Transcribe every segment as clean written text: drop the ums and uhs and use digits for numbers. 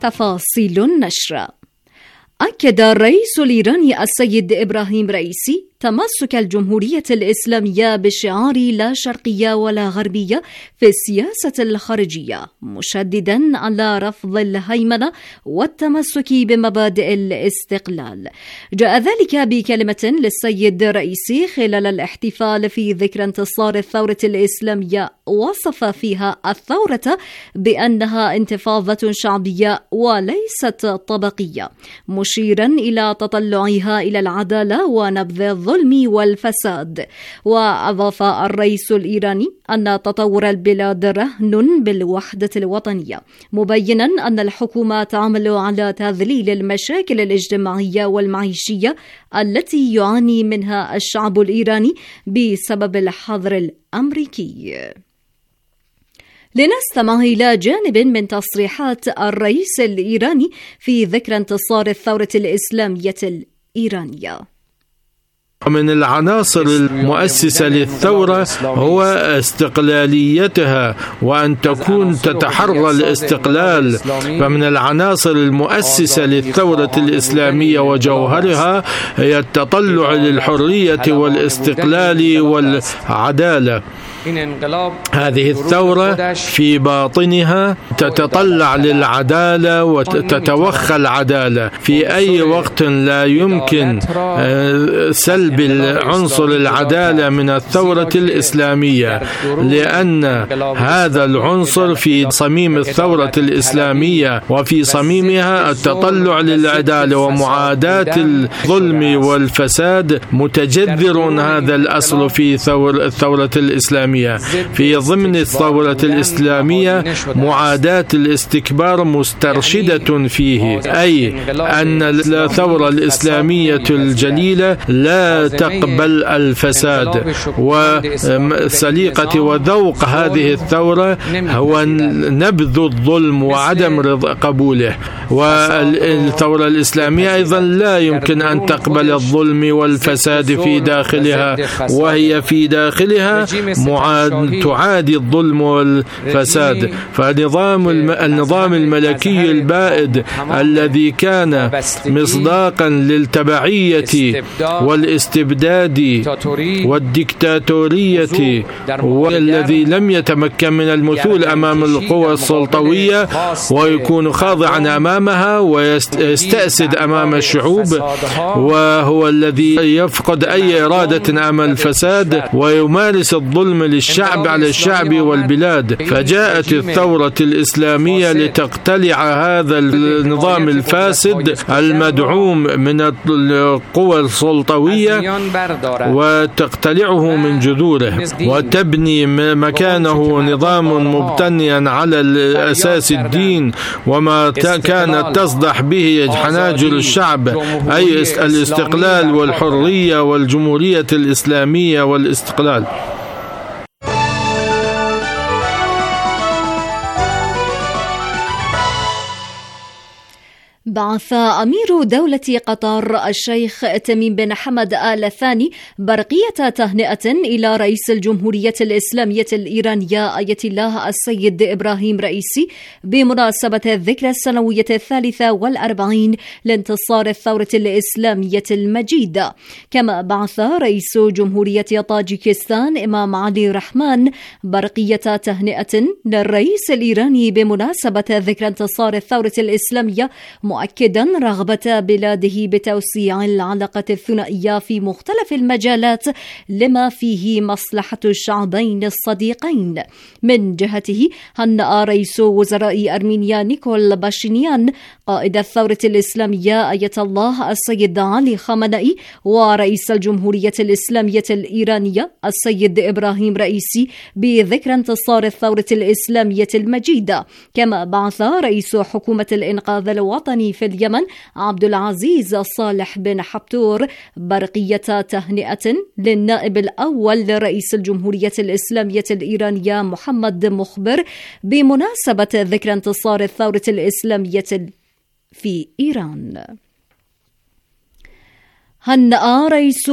تفاصيل النشر. أكد الرئيس الإيراني السيد إبراهيم رئيسي تمسك الجمهورية الإسلامية بشعار لا شرقية ولا غربية في السياسة الخارجية، مشددا على رفض الهيمنة والتمسك بمبادئ الاستقلال. جاء ذلك بكلمة للسيد رئيسي خلال الاحتفال في ذكرى انتصار الثورة الإسلامية، وصف فيها الثورة بأنها انتفاضة شعبية وليست طبقية، مشيرا إلى تطلعها إلى العدالة ونبذ الظلم والفساد. وأضاف الرئيس الإيراني أن تطور البلاد رهن بالوحدة الوطنية، مبينا أن الحكومة تعمل على تذليل المشاكل الاجتماعية والمعيشية التي يعاني منها الشعب الإيراني بسبب الحظر الأمريكي. لنستمع إلى جانب من تصريحات الرئيس الإيراني في ذكرى انتصار الثورة الإسلامية الإيرانية. من العناصر المؤسسة للثورة هو استقلاليتها، وأن تكون تتحرى الاستقلال. فمن العناصر المؤسسة للثورة الإسلامية وجوهرها هي التطلع للحرية والاستقلال والعدالة. هذه الثورة في باطنها تتطلع للعدالة وتتوخى العدالة. في أي وقت لا يمكن سلب عنصر العدالة من الثورة الإسلامية، لأن هذا العنصر في صميم الثورة الإسلامية، وفي صميمها التطلع للعدالة ومعاداة الظلم والفساد. متجذر هذا الأصل في الثورة الإسلامية. في ضمن الثورة الإسلامية معاداة الاستكبار مسترشدة فيه، أي أن الثورة الإسلامية الجليلة لا تقبل الفساد. وسليقة وذوق هذه الثورة هو نبذ الظلم وعدم قبوله. والثورة الإسلامية أيضا لا يمكن أن تقبل الظلم والفساد في داخلها، وهي في داخلها تعادي الظلم والفساد. فالنظام الملكي البائد الذي كان مصداقا للتبعية والاستبداد والديكتاتورية، والذي لم يتمكن من المثول أمام القوى السلطوية ويكون خاضعا أمامها ويستأسد أمام الشعوب، وهو الذي يفقد أي إرادة أمام الفساد ويمارس الظلم للشعب على الشعب والبلاد. فجاءت الثورة الإسلامية لتقتلع هذا النظام الفاسد المدعوم من القوى السلطوية وتقتلع من جذوره، وتبني مكانه نظام مبتنيا على الأساس الدين وما كانت تصدح به حناجر الشعب، أي الاستقلال والحرية والجمهورية الإسلامية والاستقلال. بعث أمير دولة قطر الشيخ تميم بن حمد آل ثاني برقية تهنئة إلى رئيس الجمهورية الإسلامية الإيرانية آية الله السيد إبراهيم رئيسي بمناسبة الذكرى السنوية 43 لانتصار الثورة الإسلامية المجيدة. كما بعث رئيس جمهورية طاجيكستان إمام علي رحمان برقية تهنئة للرئيس الإيراني بمناسبة ذكرى انتصار الثورة الإسلامية، مؤكدا رغبة بلاده بتوسيع العلاقة الثنائية في مختلف المجالات لما فيه مصلحة الشعبين الصديقين. من جهته هنأ رئيس وزراء أرمينيا نيكول باشينيان قائد الثورة الإسلامية آية الله السيد علي خامنئي ورئيس الجمهورية الإسلامية الإيرانية السيد إبراهيم رئيسي بذكرى انتصار الثورة الإسلامية المجيدة. كما بعث رئيس حكومة الإنقاذ الوطني في اليمن عبد العزيز صالح بن حبتور برقية تهنئة للنائب الأول لرئيس الجمهورية الإسلامية الإيرانية محمد مخبر بمناسبة ذكرى انتصار الثورة الإسلامية في إيران. هنأ رئيس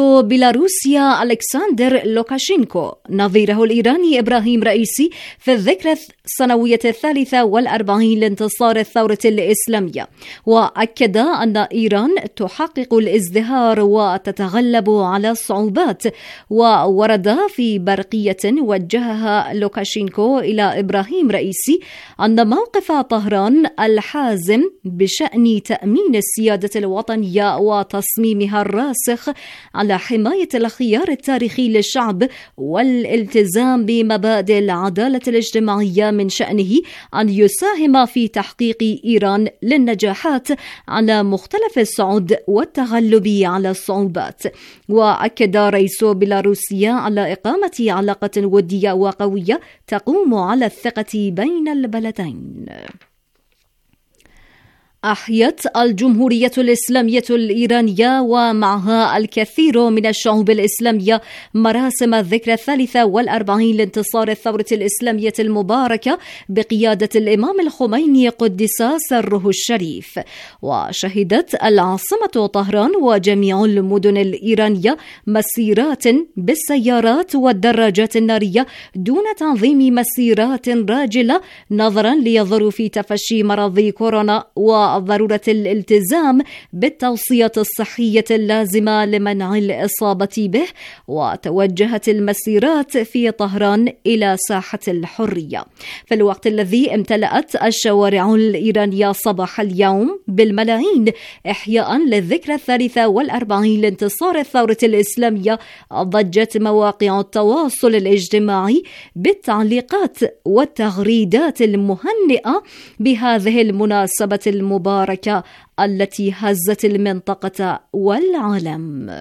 بيلاروسيا ألكسندر لوكاشينكو نظيره الإيراني إبراهيم رئيسي في الذكرى السنوية 43 لانتصار الثورة الإسلامية، وأكد أن إيران تحقق الازدهار وتتغلب على الصعوبات. وورد في برقية وجهها لوكاشينكو إلى إبراهيم رئيسي أن موقف طهران الحازم بشأن تأمين السيادة الوطنية وتصميمها الراسخ على حماية الخيار التاريخي للشعب والالتزام بمبادئ العدالة الاجتماعية من شأنه أن يساهم في تحقيق إيران للنجاحات على مختلف الصعود والتغلب على الصعوبات. وأكد رئيس بيلاروسيا على إقامة علاقة ودية وقوية تقوم على الثقة بين البلدين. أحيت الجمهورية الإسلامية الإيرانية ومعها الكثير من الشعوب الإسلامية مراسم الذكرى 43 لانتصار الثورة الإسلامية المباركة بقيادة الإمام الخميني قدس سره الشريف. وشهدت العاصمة طهران وجميع المدن الإيرانية مسيرات بالسيارات والدراجات النارية دون تنظيم مسيرات راجلة نظرا لظروف تفشي مرض كورونا وضرورة الالتزام بالتوصية الصحية اللازمة لمنع الإصابة به. وتوجهت المسيرات في طهران إلى ساحة الحرية في الوقت الذي امتلأت الشوارع الإيرانية صباح اليوم بالملايين إحياء للذكرى 43 لانتصار الثورة الإسلامية. ضجت مواقع التواصل الاجتماعي بالتعليقات والتغريدات المهنئة بهذه المناسبة المباركة التي هزت المنطقة والعالم.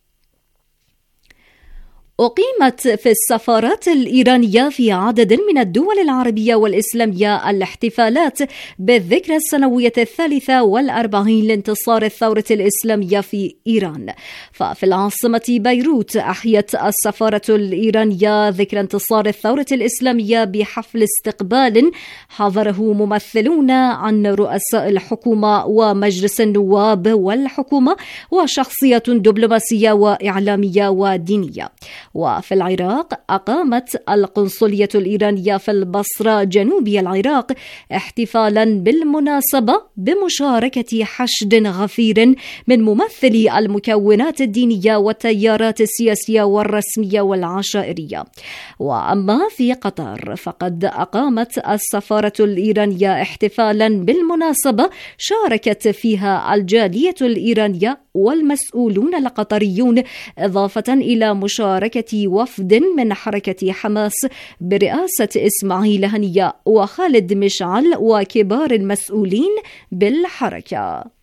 أقيمت في السفارات الإيرانية في عدد من الدول العربية والإسلامية الاحتفالات بالذكرى السنوية 43 لانتصار الثورة الإسلامية في إيران. ففي العاصمة بيروت أحيت السفارة الإيرانية ذكرى انتصار الثورة الإسلامية بحفل استقبال حضره ممثلون عن رؤساء الحكومة ومجلس النواب والحكومة وشخصيات دبلوماسية وإعلامية ودينية. وفي العراق أقامت القنصلية الإيرانية في البصرة جنوب العراق احتفالا بالمناسبة بمشاركة حشد غفير من ممثلي المكونات الدينية والتيارات السياسية والرسمية والعشائرية. وأما في قطر فقد أقامت السفارة الإيرانية احتفالا بالمناسبة شاركت فيها الجالية الإيرانية والمسؤولون القطريون إضافة إلى مشاركة وفد من حركة حماس برئاسة إسماعيل هنية وخالد مشعل وكبار المسؤولين بالحركة.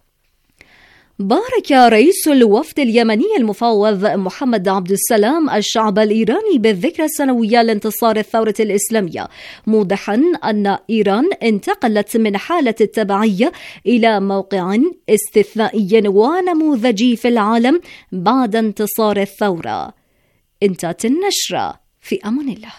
بارك رئيس الوفد اليمني المفوض محمد عبد السلام الشعب الإيراني بالذكرى السنوية لانتصار الثورة الإسلامية، موضحا أن إيران انتقلت من حالة التبعية إلى موقع استثنائي ونموذجي في العالم بعد انتصار الثورة. انتهت النشرة، في أمان الله.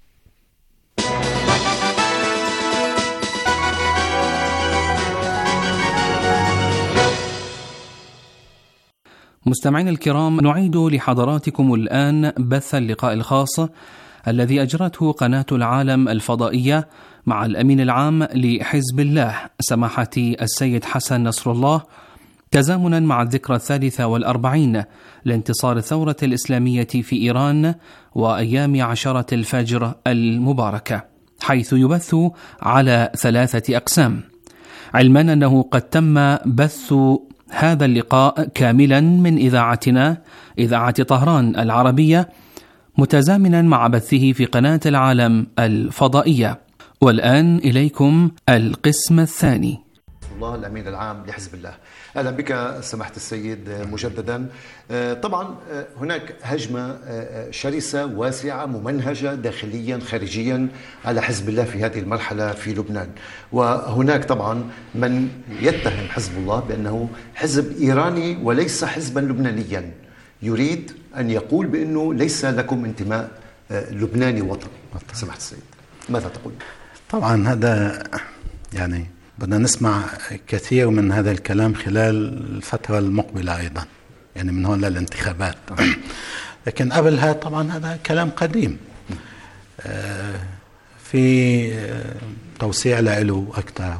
مستمعين الكرام، نعيد لحضراتكم الآن بث اللقاء الخاص الذي أجرته قناة العالم الفضائية مع الأمين العام لحزب الله سماحة السيد حسن نصر الله، تزامنا مع الذكرى 43 لانتصار الثورة الإسلامية في إيران وأيام 10 الفجر المباركة، حيث يبث على 3 أقسام، علما أنه قد تم بث هذا اللقاء كاملا من إذاعتنا إذاعة طهران العربية، متزامنا مع بثه في قناة العالم الفضائية. والآن إليكم القسم الثاني. الله الأمين العام لحزب الله. أهلا بك سماحة السيد مجددا. طبعا هناك هجمة شرسة واسعة ممنهجة داخليا خارجيا على حزب الله في هذه المرحلة في لبنان، وهناك طبعا من يتهم حزب الله بأنه حزب إيراني وليس حزبا لبنانيا، يريد أن يقول بأنه ليس لكم انتماء لبناني وطني. سماحة السيد ماذا تقول؟ طبعا هذا يعني بدنا نسمع كثير من هذا الكلام خلال الفترة المقبلة أيضا، يعني من هون للانتخابات. لكن قبلها طبعا هذا كلام قديم. في توسيع له أكثر.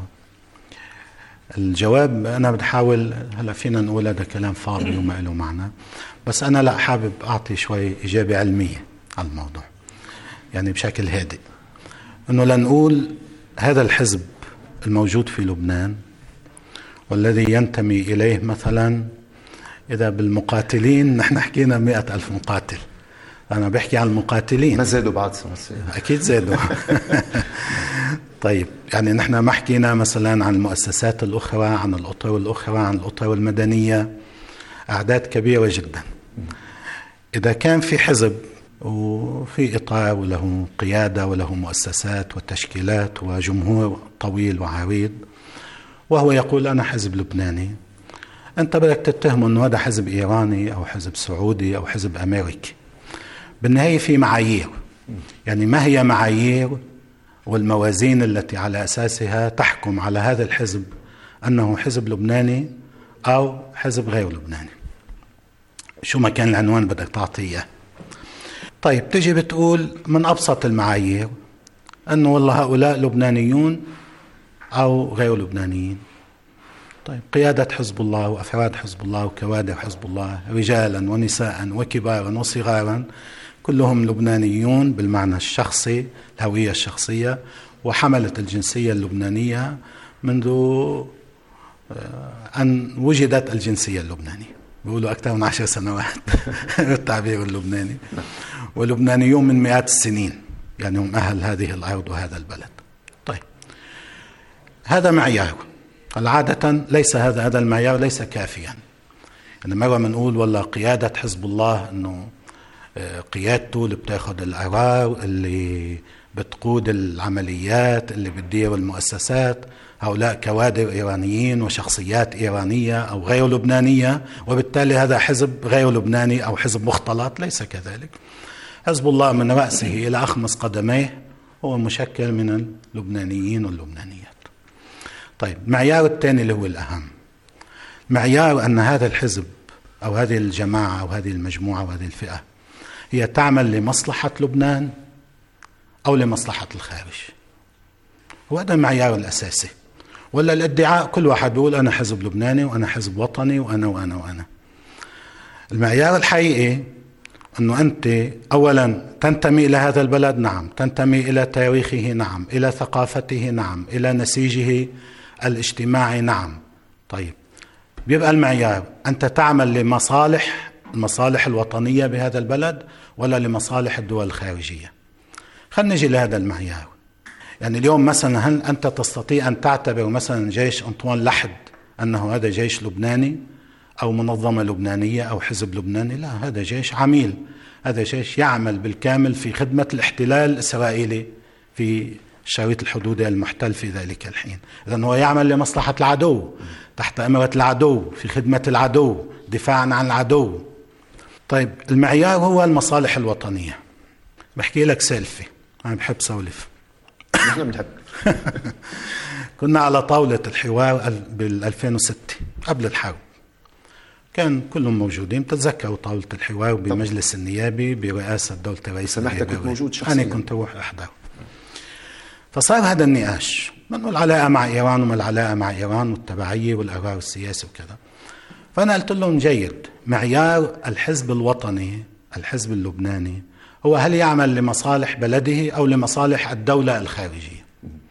الجواب أنا بحاول هلا فينا نقول هذا كلام فاضي وما له معنى، بس أنا لا حابب أعطي شوي إجابة علمية على الموضوع، يعني بشكل هادئ، إنه لنقول هذا الحزب الموجود في لبنان والذي ينتمي إليه مثلا، إذا بالمقاتلين نحن حكينا 100,000 مقاتل، أنا بحكي عن المقاتلين. ما زادوا بعد أكيد زادوا. طيب يعني نحن ما حكينا مثلا عن المؤسسات الأخرى، عن الأطر الأخرى، عن الأطر المدنية، أعداد كبيرة جدا. إذا كان في حزب وفي إطار وله قيادة وله مؤسسات وتشكيلات وجمهور طويل وعريض، وهو يقول أنا حزب لبناني، أنت بدك تتهمه أنه هذا حزب إيراني أو حزب سعودي أو حزب أمريكي. بالنهاية في معايير، يعني ما هي معايير والموازين التي على أساسها تحكم على هذا الحزب أنه حزب لبناني أو حزب غير لبناني؟ شو ما كان العنوان بدك تعطيه. طيب تجي بتقول من أبسط المعايير أنه والله هؤلاء لبنانيون أو غير لبنانيين. طيب قيادة حزب الله وأفراد حزب الله وكوادر حزب الله رجالا ونساء وكبارا وصغارا كلهم لبنانيون بالمعنى الشخصي، الهوية الشخصية، وحملت الجنسية اللبنانية منذ أن وجدت الجنسية اللبنانية، بيقولوا أكثر من 10 سنوات بالتعبير اللبناني، ولبنانيون من مئات السنين، يعني هم أهل هذه الأرض وهذا البلد. طيب هذا معيار. العادة ليس هذا المعيار ليس كافيا. يعني مرة منقول والله قيادة حزب الله أنه قيادته اللي بتاخد القرار، اللي بتقود العمليات، اللي بتدير المؤسسات، هؤلاء كوادر إيرانيين وشخصيات إيرانية أو غير لبنانية، وبالتالي هذا حزب غير لبناني أو حزب مختلط. ليس كذلك. حزب الله من رأسه إلى أخمص قدميه هو مشكل من اللبنانيين واللبنانيات. طيب المعيار الثاني اللي هو الأهم، معيار أن هذا الحزب أو هذه الجماعة أو هذه المجموعة وهذه الفئة هي تعمل لمصلحة لبنان أو لمصلحة الخارج. وهذا المعيار الأساسي. ولا الادعاء كل واحد بيقول أنا حزب لبناني وأنا حزب وطني وأنا وأنا وأنا. المعيار الحقيقي أنه أنت أولا تنتمي إلى هذا البلد، نعم، تنتمي إلى تاريخه، نعم، إلى ثقافته، نعم، إلى نسيجه الاجتماعي، نعم. طيب بيبقى المعيار أنت تعمل المصالح الوطنية بهذا البلد ولا لمصالح الدول الخارجية؟ خلينا نجي لهذا المعيار. يعني اليوم مثلا هل أنت تستطيع أن تعتبر مثلا جيش أنطوان لحد أنه هذا جيش لبناني أو منظمة لبنانية أو حزب لبناني؟ لا، هذا جيش عميل، هذا جيش يعمل بالكامل في خدمة الاحتلال الإسرائيلي في الشريط الحدودي المحتل في ذلك الحين. إذن هو يعمل لمصلحة العدو، تحت أمرة العدو، في خدمة العدو، دفاعا عن العدو. طيب المعيار هو المصالح الوطنية. بحكي لك سالفة، أنا بحب سولف. نحن بنحب. كنا على طاولة الحوار بال2006 قبل الحرب، كان كلهم موجودين. بتتذكروا طاولة الحوار بمجلس النيابي برئاسة دولة الرئيس سمحتك كنت موجود شخصيا؟ أنا كنت أروح أحضر. فصار هذا النقاش من العلاقة مع إيران وما العلاقة مع إيران والتبعية والقرار السياسي وكذا. فأنا قلت لهم جيد، معيار الحزب الوطني، الحزب اللبناني، هو هل يعمل لمصالح بلده أو لمصالح الدولة الخارجية.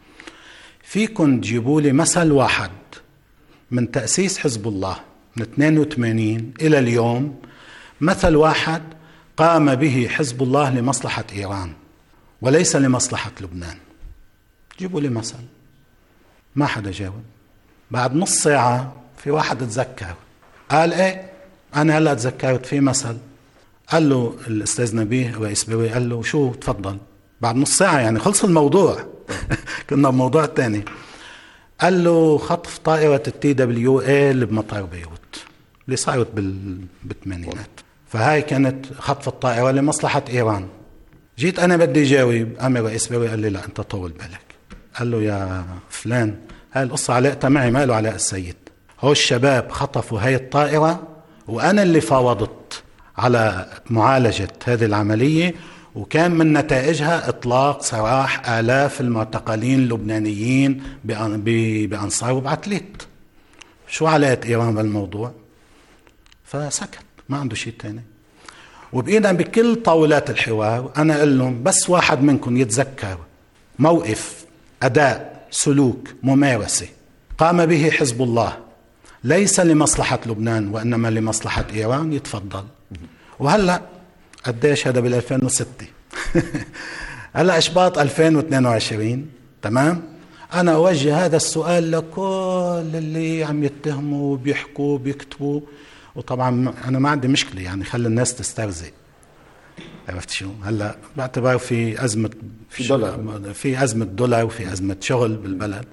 فيكن تجيبوا لي مثل واحد من تأسيس حزب الله من 82 إلى اليوم، مثل واحد قام به حزب الله لمصلحة إيران وليس لمصلحة لبنان. جيبوا لي مثل. ما حدا جاوب. بعد نص ساعة في واحد تذكر قال ايه أنا هلأ تذكرت في مثل. قال له الأستاذ نبيه رئيس بوي، قال له شو؟ تفضل. بعد نص ساعة يعني خلص الموضوع. كنا بموضوع تاني. قال له خطف طائرة TWA اللي بمطار بيروت اللي صارت بالثمانينات، فهاي كانت خطف الطائرة لمصلحة إيران. جيت أنا بدي جاوب، قام رئيس بوي قال لي لا أنت طول بالك. قال له يا فلان هاي القصة علاقتها معي، ما له علاقة السيد. هو الشباب خطفوا هاي الطائرة وأنا اللي فاوضت على معالجة هذه العملية، وكان من نتائجها إطلاق سراح آلاف المعتقلين اللبنانيين بأنصار وبعتليت. شو علاقة إيران بالموضوع؟ فسكت، ما عنده شيء تاني. وبإينا بكل طاولات الحوار أنا أقول لهم بس واحد منكم يتذكر موقف، أداء، سلوك، ممارسة قام به حزب الله ليس لمصلحة لبنان وإنما لمصلحة إيران، يتفضل. وهلأ قديش هذا بال2006 هلأ إشباط 2022، تمام؟ أنا أوجه هذا السؤال لكل اللي عم يتهموا وبيحكوا وبيكتبوا، وطبعا أنا ما عندي مشكلة يعني خلي الناس تسترزق، عرفت شو؟ هلأ باعتبار في أزمة في أزمة دولار وفي أزمة شغل بالبلد،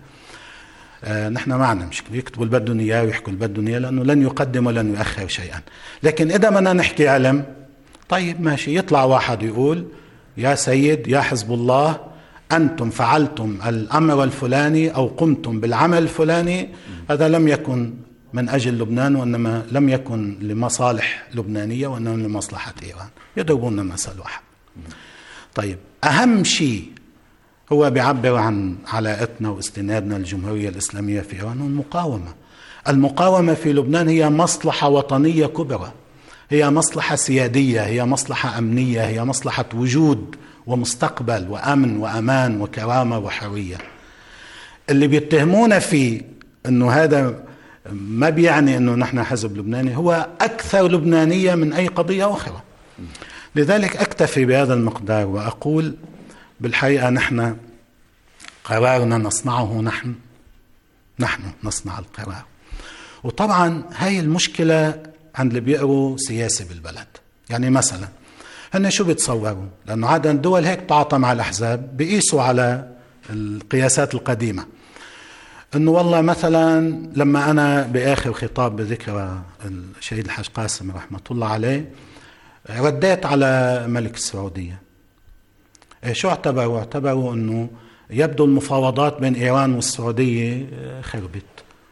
نحن ما عندنا مشكلة، يكتبوا اللي بدهم إياه ويحكوا اللي بدهم إياه لأنه لن يقدم ولن يؤخر شيئا. لكن إذا بدنا نحكي علم، طيب ماشي، يطلع واحد يقول يا سيد يا حزب الله أنتم فعلتم الأمر الفلاني أو قمتم بالعمل الفلاني، هذا لم يكن من أجل لبنان وإنما لم يكن لمصالح لبنانية وإنما لمصلحة إيران، يضربون مثل واحد. طيب أهم شيء هو بيعبر عن علاقتنا واستنادنا للجمهورية الإسلامية في إيران والمقاومة. المقاومة في لبنان هي مصلحة وطنية كبرى، هي مصلحة سيادية، هي مصلحة أمنية، هي مصلحة وجود ومستقبل وأمن وأمان وكرامة وحرية. اللي بيتهمونا فيه أنه هذا ما بيعني أنه نحن حزب لبناني، هو أكثر لبنانية من أي قضية أخرى. لذلك أكتفي بهذا المقدار وأقول بالحقيقة نحن قرارنا نصنعه، نحن نصنع القرار. وطبعا هاي المشكلة عند اللي بيقروا سياسة بالبلد. يعني مثلا هن شو بيتصوروا؟ لأنه عادة الدول هيك تعاطى مع الأحزاب، بيقيسوا على القياسات القديمة، أنه والله مثلا لما أنا بآخر خطاب بذكرى الشهيد الحاج قاسم رحمة الله عليه رديت على ملك السعودية، شو اعتبروا؟ اعتبروا أنه يبدو المفاوضات بين إيران والسعودية خربت،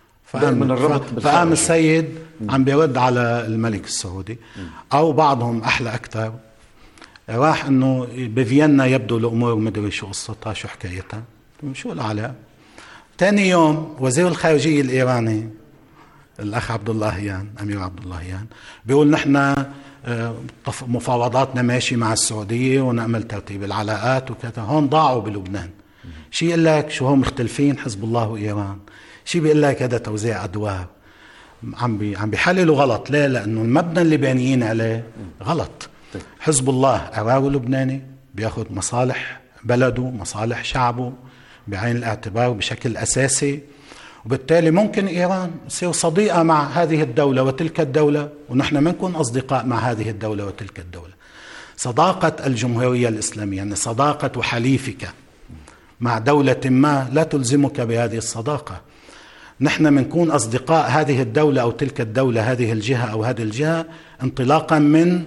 فقام السيد عم بيرد على الملك السعودي، أو بعضهم أحلى أكثر راح أنه بفيينا يبدو الأمور مدري شو قصتها شو حكايتها شو العلاقة. تاني يوم وزير الخارجية الإيراني الأخ عبد اللهيان، أمير عبد اللهيان، بيقول نحن مفاوضاتنا ماشي مع السعودية ونعمل ترتيب العلاقات وكذا. هون ضاعوا بلبنان. شي يقول لك شو هم مختلفين حزب الله وإيران، شي بيقول لك هذا توزيع أدوار. عم بيحللوا غلط. ليه؟ لأنه المبنى اللي بانيين عليه غلط. حزب الله قراره لبناني، بياخد مصالح بلده مصالح شعبه بعين الاعتبار بشكل أساسي، وبالتالي ممكن إيران تصير صديقة مع هذه الدولة وتلك الدولة، ونحن ما نكون أصدقاء مع هذه الدولة وتلك الدولة. صداقة الجمهورية الإسلامية يعني صداقة حليفك مع دولة ما لا تلزمك بهذه الصداقة. نحن منكون أصدقاء هذه الدولة أو تلك الدولة، هذه الجهة أو هذه الجهة، انطلاقا من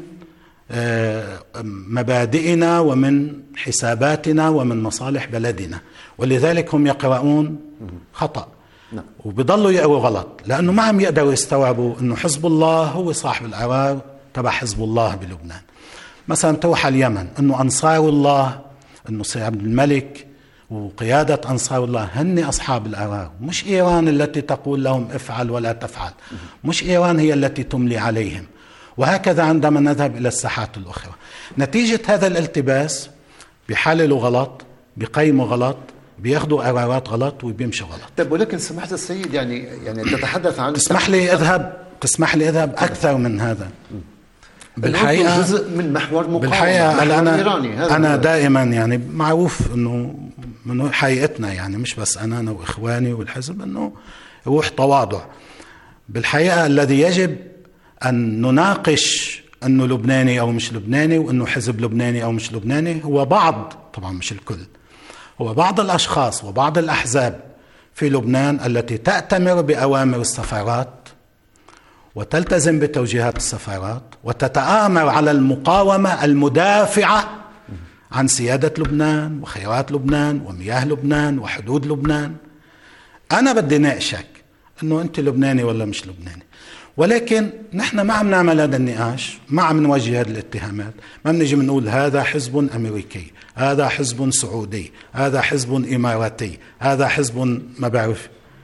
مبادئنا ومن حساباتنا ومن مصالح بلدنا. ولذلك هم يقرؤون خطأ وبيضلوا يقروا غلط، لأنه ما عم يقدروا يستوعبوا أنه حزب الله هو صاحب القرار تبع حزب الله بلبنان. مثلا تروح على اليمن، أنه أنصار الله، أنه سيد عبد الملك وقيادة أنصار الله هن أصحاب القرار، مش إيران التي تقول لهم افعل ولا تفعل، مش إيران هي التي تملي عليهم. وهكذا عندما نذهب إلى الساحات الأخرى، نتيجة هذا الالتباس بيحللوا غلط، بيقيموا غلط، بياخدوا قرارات غلط وبيمشوا غلط. طيب ولكن سمحت السيد يعني تتحدث عن تسمح لي أذهب أكثر من هذا. بالحقيقة جزء من محور بالحقيقة أنا دائما يعني معروف أنه من حقيقتنا، يعني مش بس أنا وإخواني والحزب، أنه روح تواضع. بالحقيقة الذي يجب أن نناقش أنه لبناني أو مش لبناني، وأنه حزب لبناني أو مش لبناني، هو بعض، طبعا مش الكل، هو بعض الأشخاص وبعض الأحزاب في لبنان التي تأتمر بأوامر السفارات وتلتزم بتوجيهات السفارات وتتآمر على المقاومة المدافعة عن سيادة لبنان وخيرات لبنان ومياه لبنان وحدود لبنان. أنا بدي ناقشك أنه أنت لبناني ولا مش لبناني، ولكن نحن ما عم نعمل هذا النقاش، ما عم نوجه هذه الاتهامات، ما بنجي بنقول هذا حزب أمريكي، هذا حزب سعودي، هذا حزب إماراتي، هذا حزب ما بعرف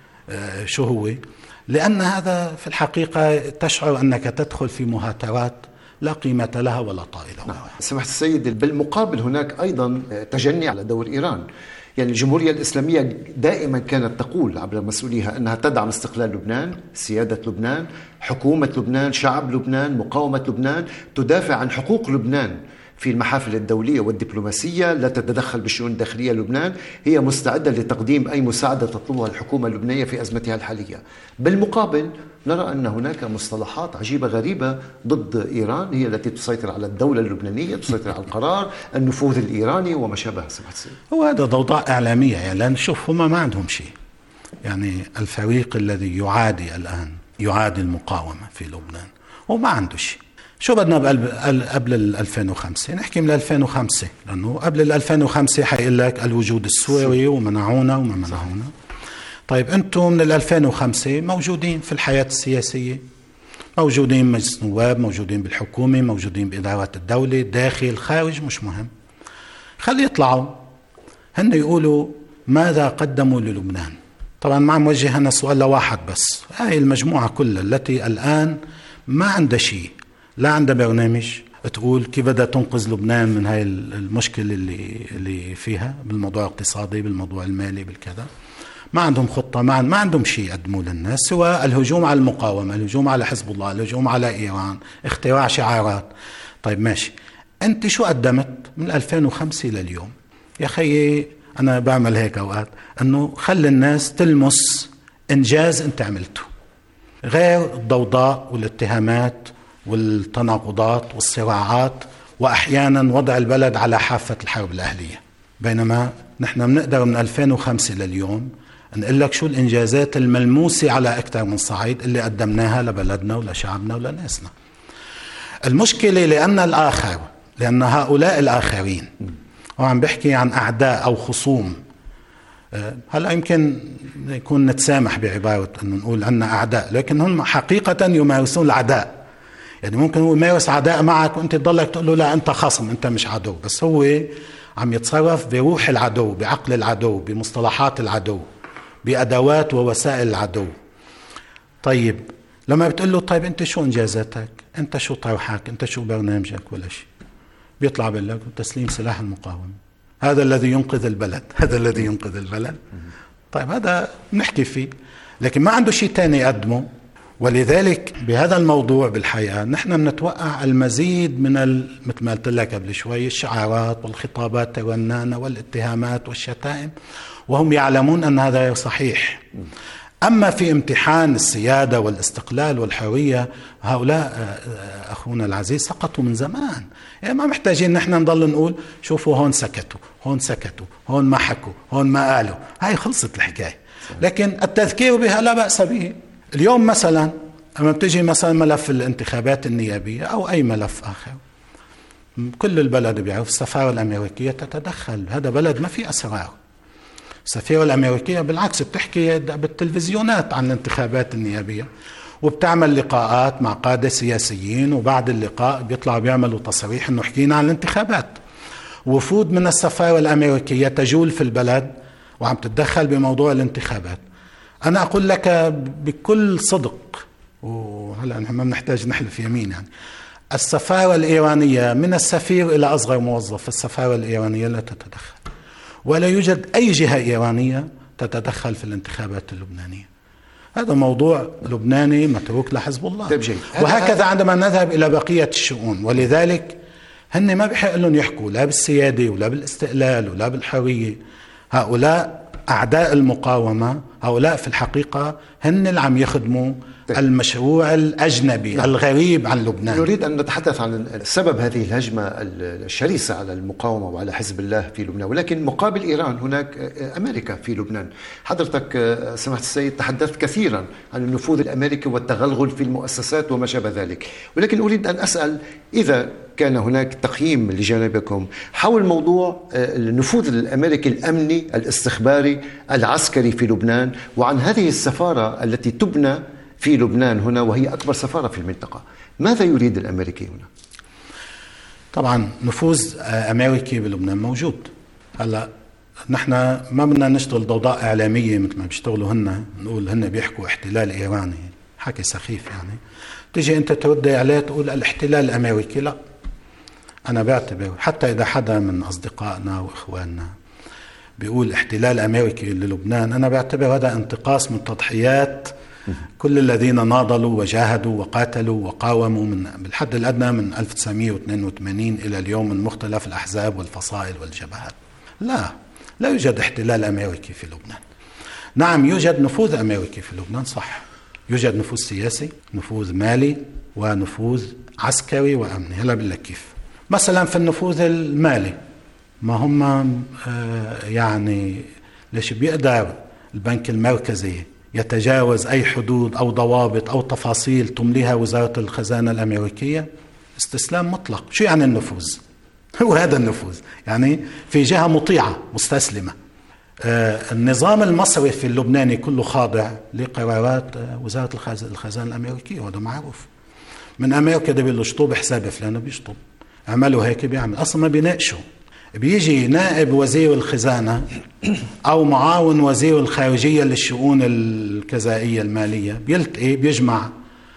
شو هو، لأن هذا في الحقيقة تشعر أنك تدخل في مهاترات لا قيمة لها ولا طائلة. نعم. سمحت السيد، بالمقابل هناك أيضا تجني على دور إيران. يعني الجمهورية الإسلامية دائما كانت تقول عبر مسؤوليها أنها تدعم استقلال لبنان، سيادة لبنان، حكومة لبنان، شعب لبنان، مقاومة لبنان، تدافع عن حقوق لبنان في المحافل الدولية والدبلوماسية، لا تتدخل بالشؤون الداخلية لبنان، هي مستعدة لتقديم أي مساعدة تطلبها الحكومة اللبنانية في أزمتها الحالية. بالمقابل نرى أن هناك مصطلحات عجيبة غريبة ضد إيران، هي التي تسيطر على الدولة اللبنانية، تسيطر على القرار، النفوذ الإيراني وما شابه. سمحت السيد، هو هذا ضوضاء إعلامية، يعني لأن شوف هم ما عندهم شيء. يعني الفريق الذي يعادي الآن يعادي المقاومة في لبنان وما عنده شيء. شو بدنا قبل 2005؟ نحكي من 2005، لأنه قبل 2005 حيقول لك الوجود السوري ومنعونا وما منعونا. طيب أنتم من 2005 موجودين في الحياة السياسية، موجودين مجلس نواب، موجودين بالحكومة، موجودين بإدارات الدولة، داخل خارج، مش مهم. خلي يطلعوا هن يقولوا ماذا قدموا للبنان. طبعا ما عم وجه أنا سؤال لواحد بس، هاي المجموعة كلها التي الآن ما عندها شيء، لا عندها برنامج تقول كيف بدها تنقذ لبنان من هاي المشكلة اللي فيها بالموضوع الاقتصادي، بالموضوع المالي، بالكذا. ما عندهم خطة، ما عندهم شيء يقدموه للناس سوى الهجوم على المقاومة، الهجوم على حزب الله، الهجوم على إيران، اختراع شعارات. طيب ماشي، أنت شو قدمت من 2005 لليوم؟ يا خيي أنا بعمل هيك أوقات، أنه خلي الناس تلمس إنجاز أنت عملته، غير الضوضاء والاتهامات والتناقضات والصراعات، وأحيانا وضع البلد على حافة الحرب الأهلية. بينما نحن بنقدر من 2005 لليوم نقول لك شو الإنجازات الملموسة على أكثر من صعيد اللي قدمناها لبلدنا ولشعبنا ولناسنا. المشكلة لأن هؤلاء الآخرين، وعم بحكي عن أعداء أو خصوم، هلا يمكن يكون نتسامح بعبارة أنه نقول عنا أعداء، لكن هم حقيقة يمارسون العداء. يعني ممكن هو يمارس عداء معك وانت تضلك تقول له لا أنت خصم، أنت مش عدو، بس هو عم يتصرف بروح العدو، بعقل العدو، بمصطلحات العدو، بأدوات ووسائل العدو. طيب لما بتقول له طيب أنت شو إنجازاتك، أنت شو طرحك، أنت شو برنامجك، ولا شيء، بيطلع بيقول لك تسليم سلاح المقاومة، هذا الذي ينقذ البلد، هذا الذي ينقذ البلد. طيب هذا نحكي فيه، لكن ما عنده شيء تاني يقدمه. ولذلك بهذا الموضوع بالحقيقة نحن بنتوقع المزيد من مثل ما قلت لك قبل شوي، الشعارات والخطابات الرنانة والاتهامات والشتائم، وهم يعلمون أن هذا غير صحيح. أما في امتحان السيادة والاستقلال والحرية، هؤلاء أخونا العزيز سقطوا من زمان. يعني ما محتاجين نحن نضل نقول شوفوا هون سكتوا، هون سكتوا، هون ما حكوا، هون ما قالوا، هاي خلصت الحكاية. لكن التذكير بها لا بأس به. اليوم مثلا لما بتجي مثلا ملف الانتخابات النيابية أو أي ملف آخر، كل البلد بيعرف السفارة الأمريكية تتدخل. هذا بلد ما في أسرار. السفيرة الأمريكية بالعكس بتحكي بالتلفزيونات عن الانتخابات النيابية، وبتعمل لقاءات مع قادة سياسيين، وبعد اللقاء بيطلعوا بيعملوا تصريح إنه حكينا عن الانتخابات. وفود من السفارة الأمريكية تجول في البلد وعم تتدخل بموضوع الانتخابات. أنا أقول لك بكل صدق، وهلأ نحن ما بنحتاج نحلف يمين، يعني السفارة الإيرانية من السفير إلى أصغر موظف في السفارة الإيرانية لا تتدخل، ولا يوجد أي جهة إيرانية تتدخل في الانتخابات اللبنانية. هذا موضوع لبناني متروك لحزب الله. وهكذا عندما نذهب إلى بقية الشؤون. ولذلك هن ما بحق لهم يحكوا لا بالسيادة ولا بالاستقلال ولا بالحرية. هؤلاء أعداء المقاومة، هؤلاء في الحقيقة هن اللي عم يخدموا المشروع الأجنبي الغريب عن لبنان. نريد أن نتحدث عن سبب هذه الهجمة الشرسة على المقاومة وعلى حزب الله في لبنان، ولكن مقابل إيران هناك أمريكا في لبنان. حضرتك سمحت السيد تحدثت كثيرا عن النفوذ الأمريكي والتغلغل في المؤسسات وما شابه ذلك، ولكن أريد أن أسأل إذا كان هناك تقييم لجانبكم حول موضوع النفوذ الأمريكي الأمني الاستخباري العسكري في لبنان، وعن هذه السفارة التي تبنى في لبنان هنا وهي أكبر سفارة في المنطقة. ماذا يريد الأمريكي هنا؟ طبعا نفوذ أمريكي بلبنان موجود. هلأ نحن ما بدنا نشتغل ضوضاء إعلامية مثل ما بيشتغلوا هن، نقول هن بيحكوا احتلال إيراني، حكي سخيف يعني. تيجي أنت ترد عليه تقول الاحتلال الأمريكي. لا، أنا بعتبر حتى إذا حدا من أصدقائنا وإخواننا بيقول احتلال أمريكي للبنان، أنا بعتبر هذا انتقاص من تضحيات كل الذين ناضلوا وجاهدوا وقاتلوا وقاوموا من بالحد الأدنى من 1982 إلى اليوم من مختلف الأحزاب والفصائل والجبهات. لا يوجد احتلال أمريكي في لبنان. نعم يوجد نفوذ أمريكي في لبنان، صح، يوجد نفوذ سياسي، نفوذ مالي، ونفوذ عسكري وأمني. هلا بقول لك كيف. مثلا في النفوذ المالي، ما هم يعني ليش بيقدر البنك المركزي يتجاوز أي حدود أو ضوابط أو تفاصيل تمليها وزارة الخزانة الأمريكية؟ استسلام مطلق. شو يعني النفوذ؟ هو هذا النفوذ، يعني في جهة مطيعة مستسلمة. النظام المصرفي اللبناني كله خاضع لقرارات وزارة الخزانة الأمريكية، وهذا معروف. من أمريكا ده بيقول له اشطب حساب فلان بيشطب، عملوا هيك بيعمل، أصلا ما بيناقشوا. بيجي نائب وزير الخزانة أو معاون وزير الخارجية للشؤون الكذائية المالية بيلتقي بيجمع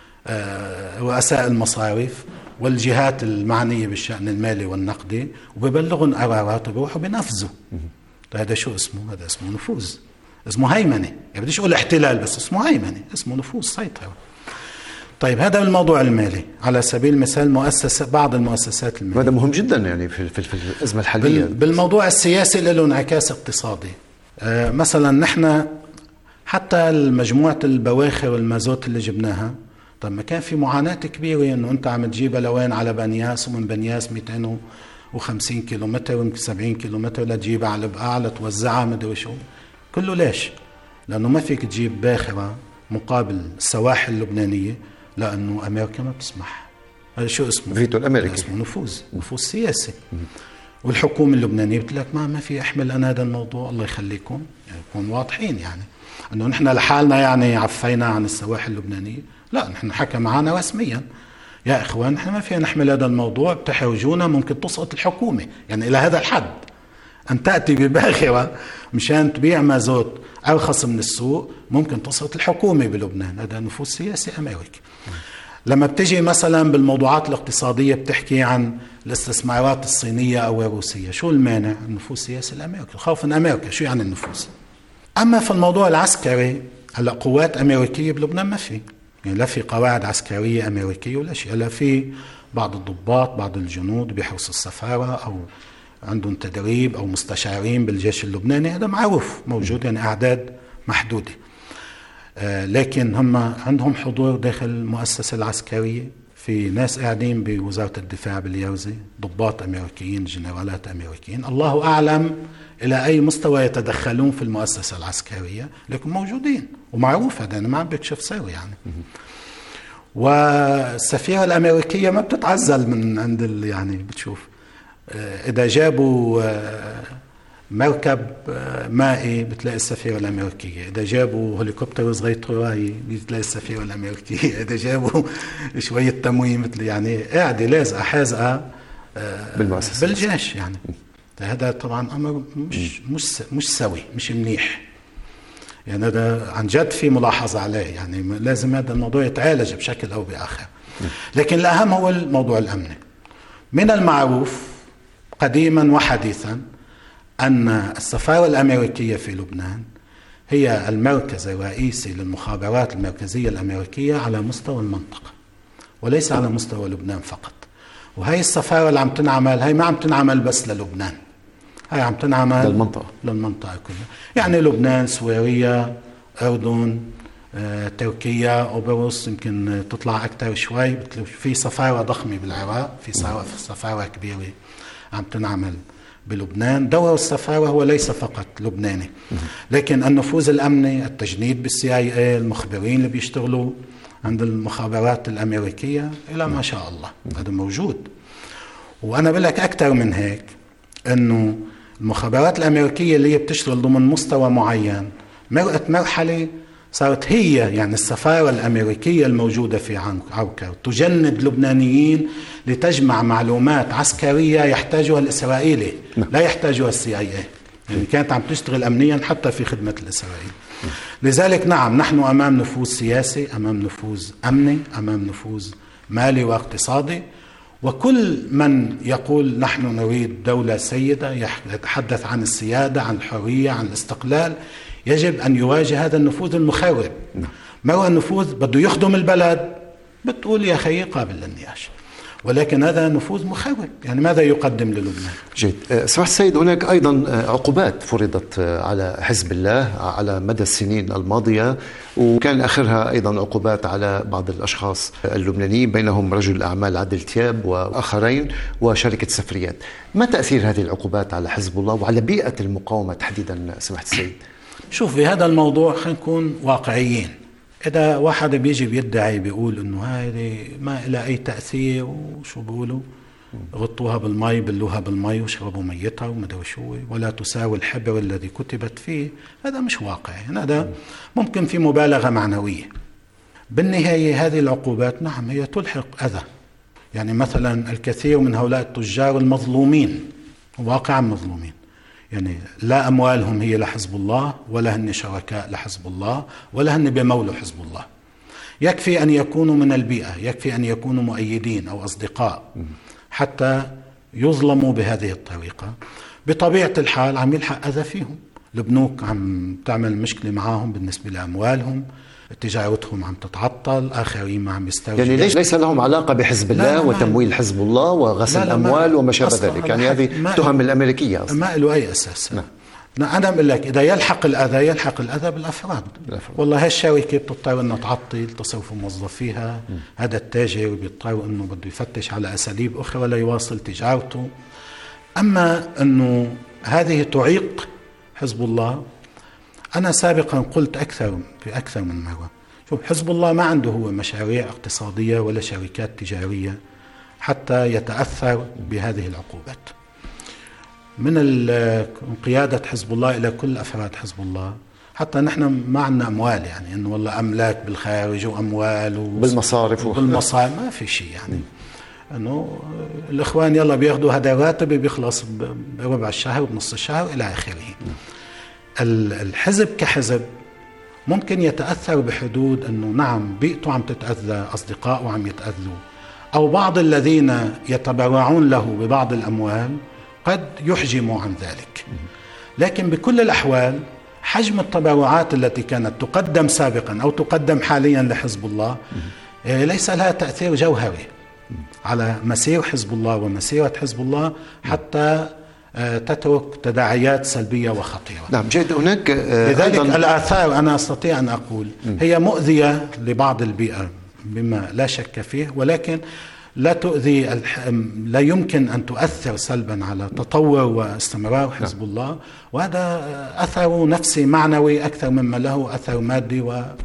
رؤساء المصارف والجهات المعنية بالشأن المالي والنقدي وبيبلغون قرارات وبيروحوا بينفذوا. هذا شو اسمه؟ هذا اسمه نفوذ، اسمه هيمنة. يعني بديش أقول احتلال، بس اسمه هيمنة، اسمه نفوذ، سيطرة. طيب هذا الموضوع المالي على سبيل المثال. بعض المؤسسات المالية، هذا مهم جدا يعني في الأزمة الحالية. بالموضوع السياسي له انعكاس اقتصادي. مثلا نحن حتى مجموعة البواخر والمازوت اللي جبناها، طب ما كان في معاناة كبيرة انه انت عم تجيبها لوين؟ على بنياس، ومن بنياس 250 كيلومتر ويمكن 70 كيلومتر لتجيبها على البقاع لتوزعها مدري شو. كله ليش؟ لأنه ما فيك تجيب باخرة مقابل السواحل اللبنانية، لأنه أمريكا ما بتسمح. هذا شو اسمه؟ فيتو الأمريكي، اسمه نفوذ سياسي. والحكومة اللبنانية بتقول لك ما في أحمل أنا هذا الموضوع، الله يخليكم، يعني يكون واضحين، يعني أنه نحن لحالنا يعني عفينا عن السواحل اللبنانية. لا، نحن حكى معنا رسميا يا إخوان نحن ما فينا نحمل هذا الموضوع، بتحوجونا ممكن تسقط الحكومة. يعني إلى هذا الحد أن تأتي بباخرة مشان تبيع مازوت أرخص من السوق ممكن تسقط الحكومة بلبنان. هذا نفوذ سياسي أمريكي. لما بتجي مثلا بالموضوعات الاقتصادية بتحكي عن الاستثمارات الصينية أو الروسية، شو المانع؟ النفوذ السياسي الأمريكي، الخوف من أمريكا. شو يعني النفوذ؟ أما في الموضوع العسكري، هلا قوات أمريكية بلبنان ما في، يعني لا في قواعد عسكرية أمريكية ولا شيء. هلا في بعض الضباط، بعض الجنود بيحرسوا السفارة أو عندهم تدريب أو مستشارين بالجيش اللبناني، هذا معروف موجود، يعني أعداد محدودة. لكن هم عندهم حضور داخل المؤسسة العسكرية، في ناس قاعدين بوزارة الدفاع باليوزي، ضباط أمريكيين، جنرالات أمريكيين، الله أعلم إلى أي مستوى يتدخلون في المؤسسة العسكرية، لكن موجودين ومعروف. هذا أنا ما عم بكشف سوي يعني. والسفيرة الأمريكية ما بتتعزل من عند يعني بتشوف إذا جابوا مركب مائي بتلاقي السفيرة الأمريكية، إذا جابوا هليكوبتر صغير طرائي بتلاقي السفيرة الأمريكية، إذا جابوا شوية تموين مثل يعني قاعدة لازقة حازقة بالجيش يعني. هذا طبعا أمر مش سوي، مش منيح يعني. هذا عن جد في ملاحظة عليه، يعني لازم هذا الموضوع يتعالج بشكل أو بآخر. لكن الأهم هو الموضوع الأمني. من المعروف قديما وحديثا أن السفارة الأمريكية في لبنان هي المركز الرئيسي للمخابرات المركزية الأمريكية على مستوى المنطقة، وليس على مستوى لبنان فقط. وهي السفارة اللي عم تنعمل، هي ما عم تنعمل بس للبنان، هي عم تنعمل للمنطقة كلها. يعني لبنان، سوريا، أردن، تركيا، أوبروس، يمكن تطلع أكثر شوي. في سفارة ضخمة بالعراق، في سفارة كبيرة عم تنعمل بلبنان. دور السفارة هو ليس فقط لبناني، لكن النفوذ الأمني، التجنيد بالCIA، المخبرين اللي بيشتغلوا عند المخابرات الأمريكية إلى ما شاء الله، هذا موجود. وأنا بقول لك أكثر من هيك، أنه المخابرات الأمريكية اللي هي بتشتغل ضمن مستوى معين مرقت مرحلة صارت هي يعني السفارة الأمريكية الموجودة في عوكر تجند اللبنانيين لتجمع معلومات عسكرية يحتاجها الإسرائيلي لا يحتاجها CIA، يعني كانت عم تشتغل أمنيا حتى في خدمة الإسرائيل. لذلك نعم نحن أمام نفوذ سياسي، أمام نفوذ أمني، أمام نفوذ مالي واقتصادي، وكل من يقول نحن نريد دولة سيدة يتحدث عن السيادة، عن الحرية، عن الاستقلال، يجب أن يواجه هذا النفوذ المخرب. ما هو النفوذ بده يخدم البلد، بتقول يا خيي قابل للنياش، ولكن هذا نفوذ مخرب. يعني ماذا يقدم للبنان؟ جيد. سماحة السيد، هناك أيضا عقوبات فرضت على حزب الله على مدى السنين الماضية، وكان آخرها أيضا عقوبات على بعض الأشخاص اللبنانيين بينهم رجل الأعمال عادل تياب وآخرين وشركة سفريات. ما تأثير هذه العقوبات على حزب الله وعلى بيئة المقاومة تحديدا سماحة السيد؟ شوف، في هذا الموضوع خلينا نكون واقعيين. إذا واحد بيجي بيدعي بيقول إنه هذه ما إلى أي تأثير وشو بيقولوا غطوها بالمي بلوها بالمي وشربوا ميتها ومدري شو ولا تساوي الحبر الذي كتبت فيه، هذا مش واقعي. هذا ممكن في مبالغة معنوية. بالنهاية هذه العقوبات نعم هي تلحق أذى. يعني مثلا الكثير من هؤلاء التجار المظلومين واقعا مظلومين، يعني لا أموالهم هي لحزب الله ولا هن شركاء لحزب الله ولا هن بمولوا حزب الله. يكفي أن يكونوا من البيئة، يكفي أن يكونوا مؤيدين أو أصدقاء حتى يظلموا بهذه الطريقة. بطبيعة الحال عم يلحق أذى فيهم. البنوك عم تعمل مشكلة معهم بالنسبة لأموالهم، تجارتهم عم تتعطل، آخرين ما عم يستوجبوا. يعني ليس لهم علاقة بحزب الله وتمويل حزب الله وغسل الأموال وما شابه ذلك، يعني هذه تهم الأمريكية أصلا ما له أي أساس. أنا بقول لك إذا يلحق الأذى بالأفراد. والله هالشركة بتضطر إنه تعطل تصرف موظفيها، هذا التاجر بيضطر إنه بده يفتش على أساليب أخرى ولا يواصل تجارته. أما إنه هذه تعيق حزب الله، أنا سابقا قلت في أكثر من مرة، شوف حزب الله ما عنده هو مشاريع اقتصادية ولا شركات تجارية حتى يتأثر بهذه العقوبات. من قيادة حزب الله إلى كل أفراد حزب الله، حتى نحن ما عندنا أموال، يعني إنه والله أملاك بالخارج وأموال بالمصارف ما في شيء. يعني إنه الإخوان يلا بياخدوا هذا راتب بيخلص بربع الشهر وبنص الشهر إلى آخره. الحزب كحزب ممكن يتأثر بحدود أنه نعم بيئته عم تتأذى، أصدقائه عم يتأذوا، أو بعض الذين يتبرعون له ببعض الأموال قد يحجموا عن ذلك. لكن بكل الأحوال حجم التبرعات التي كانت تقدم سابقا أو تقدم حاليا لحزب الله ليس لها تأثير جوهري على مسير حزب الله ومسيرة حزب الله حتى تترك تداعيات سلبية وخطيرة. نعم جيد. هناك لذلك الآثار أنا أستطيع أن أقول هي مؤذية لبعض البيئة بما لا شك فيه، ولكن لا تؤذي لا يمكن أن تؤثر سلبا على تطور واستمرار حزب الله، وهذا أثر نفسي معنوي أكثر مما له أثر مادي.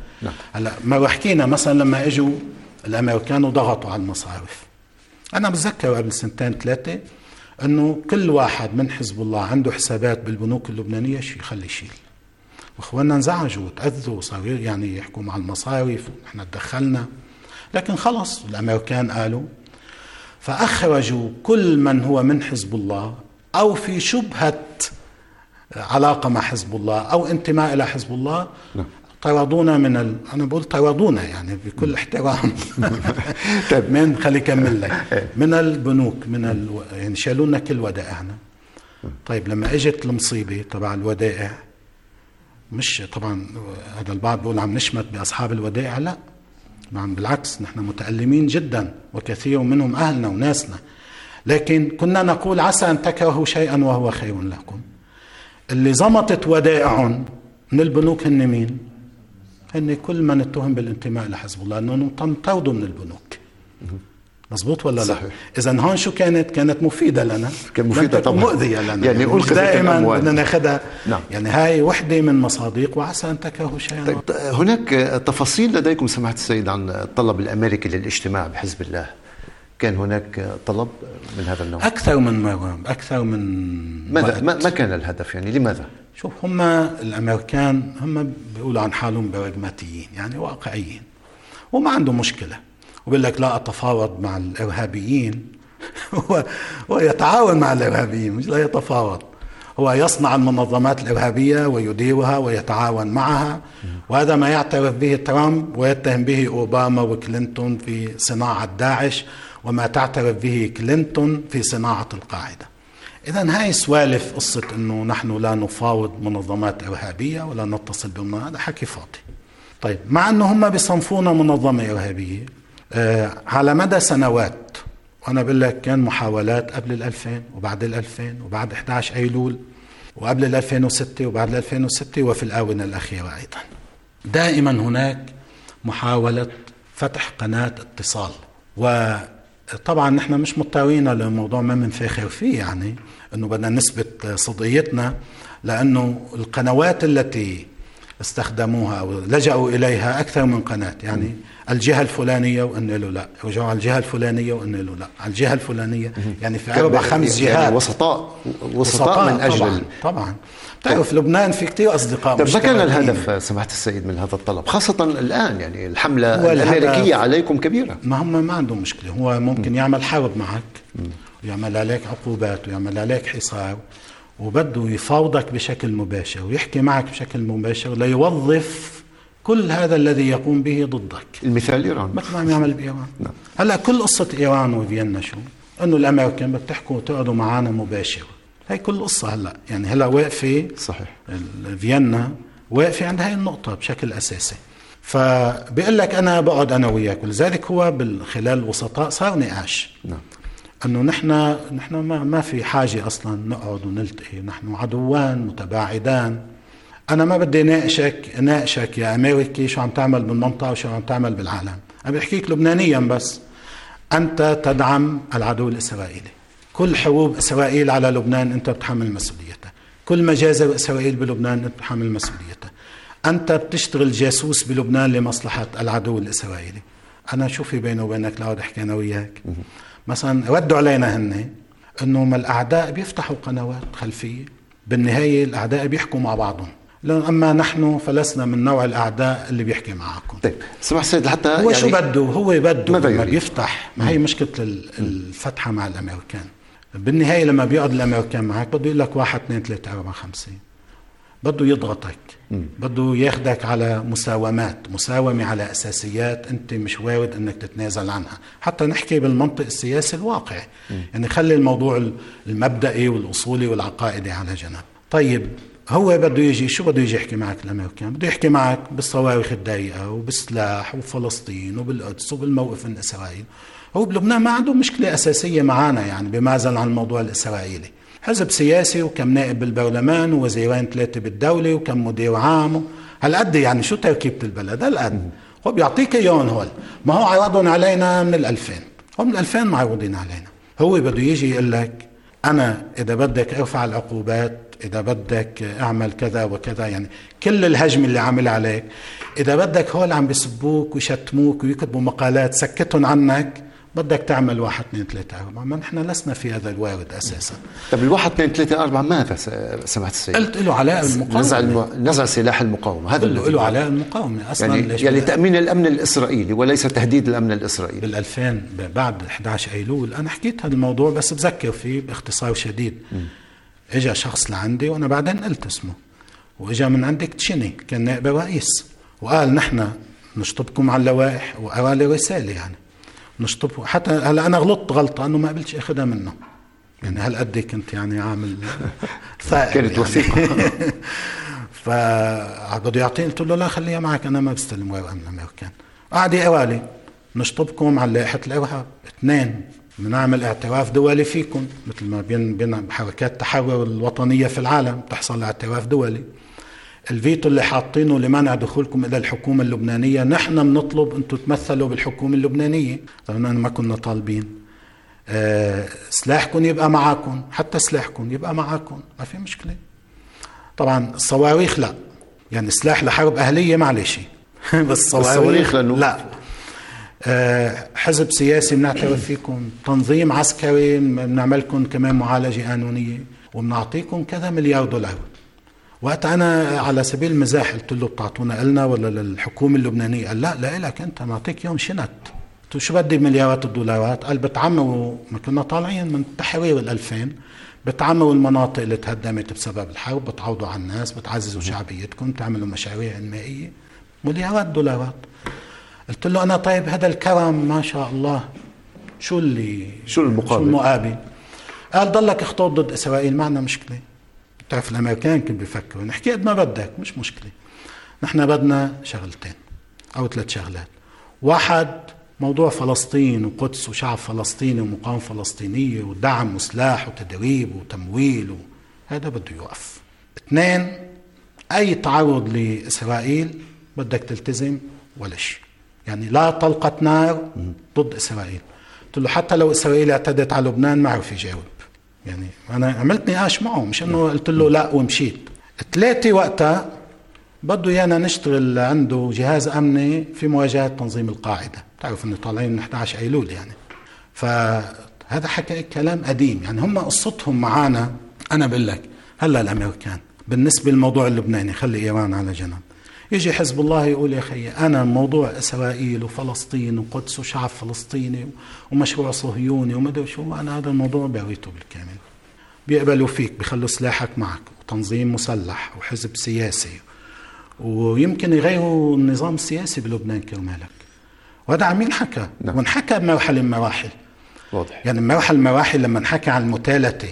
ما حكينا مثلا لما اجوا الأمريكان وضغطوا على المصارف، أنا بتذكر قبل 2-3 أنه كل واحد من حزب الله عنده حسابات بالبنوك اللبنانية يخلي يشيل، وإخواننا انزعجوا وتأذوا وصاروا يعني يحكوا مع المصارف ونحن تدخلنا. لكن خلص الأمريكان قالوا، فأخرجوا كل من هو من حزب الله أو في شبهة علاقة مع حزب الله أو انتماء إلى حزب الله. طردونا أنا بقول طردونا يعني بكل احترام من خلي كمل لك من البنوك يعني شالوا لنا كل ودائعنا. طيب لما اجت المصيبة تبع الودائع، مش طبعا هذا البعض بيقول عم نشمت بأصحاب الودائع، لا نعم بالعكس، نحن متألمين جدا وكثير منهم أهلنا وناسنا، لكن كنا نقول عسى أن تكرهوا شيئا وهو خير لكم. اللي زمطت ودائعهم من البنوك هن مين؟ هن كل من اتهم بالانتماء لحزب الله، أنهم طردوا من البنوك. مظبوط ولا لا؟ إذن هون شو كانت مفيدة لنا، كانت مفيدة طبعا، مؤذية لنا يعني دائما بدنا ناخذها. يعني هاي وحدة من مصادق وعسى أن تكرهوا شيئا. طيب هناك تفاصيل لديكم سماحة السيد عن الطلب الأمريكي للاجتماع بحزب الله، كان هناك طلب من هذا النوع؟ أكثر من ماذا ما كان الهدف يعني؟ لماذا؟ شوف، هم الأمريكان هم بيقولوا عن حالهم براغماتيين، يعني واقعيين، وما عندهم مشكلة، وبيقول لك لا أتفاوض مع الإرهابيين. هو يتعاون مع الإرهابيين، مش لا يتفاوض. هو يصنع المنظمات الإرهابية ويديرها ويتعاون معها، وهذا ما يعترف به ترامب ويتهم به أوباما وكلينتون في صناعة داعش، وما تعترف به كلينتون في صناعة القاعدة. إذن هاي سوالف قصة أنه نحن لا نفاوض منظمات إرهابية ولا نتصل بهم، هذا حكي فاضي. طيب، مع أنه هم بيصنفونا منظمة إرهابية على مدى سنوات، وأنا بقول لك كان محاولات قبل 2000 وبعد 2000 وبعد 11 أيلول وقبل 2006 وبعد 2006 وفي الآونة الأخيرة أيضا دائما هناك محاولة فتح قناة اتصال. وطبعا نحن مش مضطرين للموضوع، ما منفخر فيه يعني أنه بدنا نثبت صدقيتنا، لأنه القنوات التي استخدموها أو لجأوا إليها أكثر من قناة، يعني الجهة الفلانية وإن له لا، رجعوا على الجهة الفلانية وإن له لا، على الجهة الفلانية، يعني في 4-5 جهات، يعني وسطاء من أجل طبعا تعرف لبنان في كتير أصدقاء. طب ما كان الهدف سماحة السيد من هذا الطلب، خاصة الآن يعني الحملة الأمريكية عليكم كبيرة؟ ما هم ما عندهم مشكلة، هو ممكن يعمل حرب معك ويعمل عليك عقوبات ويعمل عليك حصار، وبده يفاوضك بشكل مباشر ويحكي معك بشكل مباشر ليوظف كل هذا الذي يقوم به ضدك. المثال إيران، مثل ما عم يعمل بإيران. هلا كل قصة إيران وفيينا شو؟ إنه الأمريكان بتحكوا وتقعدوا معنا مباشر، هاي كل قصة. هلا واقفة، صحيح، فيينا واقفة عند هاي النقطة بشكل أساسي. فبيقول لك أنا بقعد أنا وياك، ولذلك هو بالخلال الوسطاء صار نقاش. أنه نحن ما في حاجة أصلا نقعد ونلتقي، نحن عدوان متباعدان. أنا ما بدي ناقشك يا أمريكي شو عم تعمل بالمنطقة وشو عم تعمل بالعالم، أنا بحكيك لبنانيا بس. أنت تدعم العدو الإسرائيلي، كل حروب إسرائيل على لبنان أنت بتحمل مسؤوليتها، كل مجازر إسرائيل بلبنان أنت بتحمل مسؤوليتها، أنت بتشتغل جاسوس بلبنان لمصلحة العدو الإسرائيلي. أنا شو في بيني وبينك لأقعد أحكي أنا وياك؟ مثلا ردوا علينا هن انه ما الاعداء بيفتحوا قنوات خلفيه، بالنهايه الاعداء بيحكوا مع بعضهم، اما نحن فلسنا من نوع الاعداء اللي بيحكي معكم. طيب سمح سيد، حتى هو يعني شو بده؟ هو بده لما بيفتح، ما هي مشكله الفتحه مع الامريكان. بالنهايه لما بيقعد الامريكان معك بده يقول لك 1 2 3 4 5، بده يضغطك، بده ياخدك على مساومة على أساسيات أنت مش وارد أنك تتنازل عنها. حتى نحكي بالمنطق السياسي الواقعي، يعني خلي الموضوع المبدئي والأصولي والعقائدي على جنب. طيب هو بده يجي، شو بده يجي يحكي معك الأمريكان؟ بده يحكي معك بالصواريخ الضيقة وبالسلاح وفلسطين وبالقدس وبالموقف الإسرائيلي. هو بلبنان ما عنده مشكلة أساسية معنا، يعني بمازل عن الموضوع الإسرائيلي، حزب سياسي وكم نائب بالبرلمان ووزيرين 3 بالدولة وكم مدير عام، هالقد يعني شو تركيبة البلد هالقد. هو بيعطيك اياهم هول، ما هو عرضهم علينا من 2000، هو من 2000 معروضين علينا. هو بده يجي يقول لك أنا إذا بدك ارفع العقوبات، إذا بدك اعمل كذا وكذا، يعني كل الهجم اللي عامل عليك، إذا بدك هول عم بيسبوك ويشتموك ويكتبوا مقالات سكتهم عنك، بدك تعمل 1 2 3 4. ما نحن لسنا في هذا الوارد أساسا. طب 1 2 3 4 ماذا سمحت السيد؟ قلت له علاء المقاومة، نزع سلاح المقاومة، هذا اللي له علاء المقاومة أصلا. يعني تأمين الأمن الإسرائيلي وليس تهديد الأمن الإسرائيلي. بال2000 بعد 11 أيلول أنا حكيت هذا الموضوع، بس بذكر فيه باختصار شديد. إجا شخص لعندي وأنا بعدين قلت اسمه، وإجا من عندك تشيني كان نائب رئيس، وقال نحن نشطبكم على اللوائح، وأرالي رسالة يعني نشطبه. حتى هلا أنا غلطت غلطة أنه ما قبلتش أخذها منه، يعني هالقد كنت يعني عامل كانت وثيقة. فبده يعطيني، قلت له لا خليها معك، أنا ما بستلم ورقة من الأمريكان. قعد يقوالي نشطبكم على لائحة الإرهاب، 2 بنعمل اعتراف دولي فيكم، مثل ما بين حركات التحرر الوطنية في العالم تحصل اعتراف دولي. الفيتو اللي حاطينه لمنع دخولكم إلى الحكومة اللبنانية، نحن بنطلب أنتم تمثلوا بالحكومة اللبنانية. طبعا ما كنا طالبين. سلاحكم يبقى معاكم، حتى سلاحكم يبقى معاكم، ما في مشكلة. طبعا الصواريخ لا، يعني سلاح لحرب أهلية معلش، بس الصواريخ لا. حزب سياسي بنعترف فيكم، تنظيم عسكري بنعملكم كمان معالجة قانونية، وبنعطيكم كذا مليار دولار. وقت أنا على سبيل المزاح قلت له بتعطونا إلنا ولا للحكومة اللبنانية؟ قال لا لك أنت، نعطيك يوم شنت. قلت شو بدي بمليارات الدولارات؟ قال بتعمروا، ما كنا طالعين من تحرير 2000، بتعمروا المناطق اللي تهدمت بسبب الحرب، بتعوضوا على الناس، بتعززوا شعبيتكم، تعملوا مشاريع انمائية، مليارات دولارات. قلت له أنا طيب هذا الكرم ما شاء الله شو المقابل؟ قال ضلك اخطوط ضد إسرائيل، معنا مشكلة. بتعرف الأمريكان كيف بيفكروا، نحكي قد ما بدك مش مشكلة، نحن بدنا شغلتين أو 3 شغلات. واحد، موضوع فلسطين وقدس وشعب فلسطيني ومقاومة فلسطينية ودعم وسلاح وتدريب وتمويل هذا بده يوقف. 2، أي تعرض لإسرائيل بدك تلتزم ولا شيء، يعني لا طلقة نار ضد إسرائيل. قلت له حتى لو إسرائيل اعتدت على لبنان ما عرف يجاوب، يعني أنا عملت نقاش معه، مش أنه قلت له لا ومشيت. 3، وقتها بده يانا نشتغل عنده جهاز أمني في مواجهة تنظيم القاعدة. تعرف أنه طالعين من 11 أيلول يعني. فهذا حكى كلام قديم، يعني هم قصتهم معانا. أنا بقول لك هلا الأمريكان بالنسبة للموضوع اللبناني خلي إيران على جنب، يجي حزب الله يقول يا خي أنا موضوع إسرائيل وفلسطين وقدس وشعب فلسطيني ومشروع صهيوني وما أدري شو، أنا هذا الموضوع بيعويته بالكامل. بيقبلوا فيك، بيخلوا سلاحك معك، وتنظيم مسلح وحزب سياسي، ويمكن يغيروا النظام السياسي بلبنان كرمالك. وهذا عميل حكى ونحكى بمرحلة من مراحل واضح. يعني مراحل لما نحكى عن المتالتة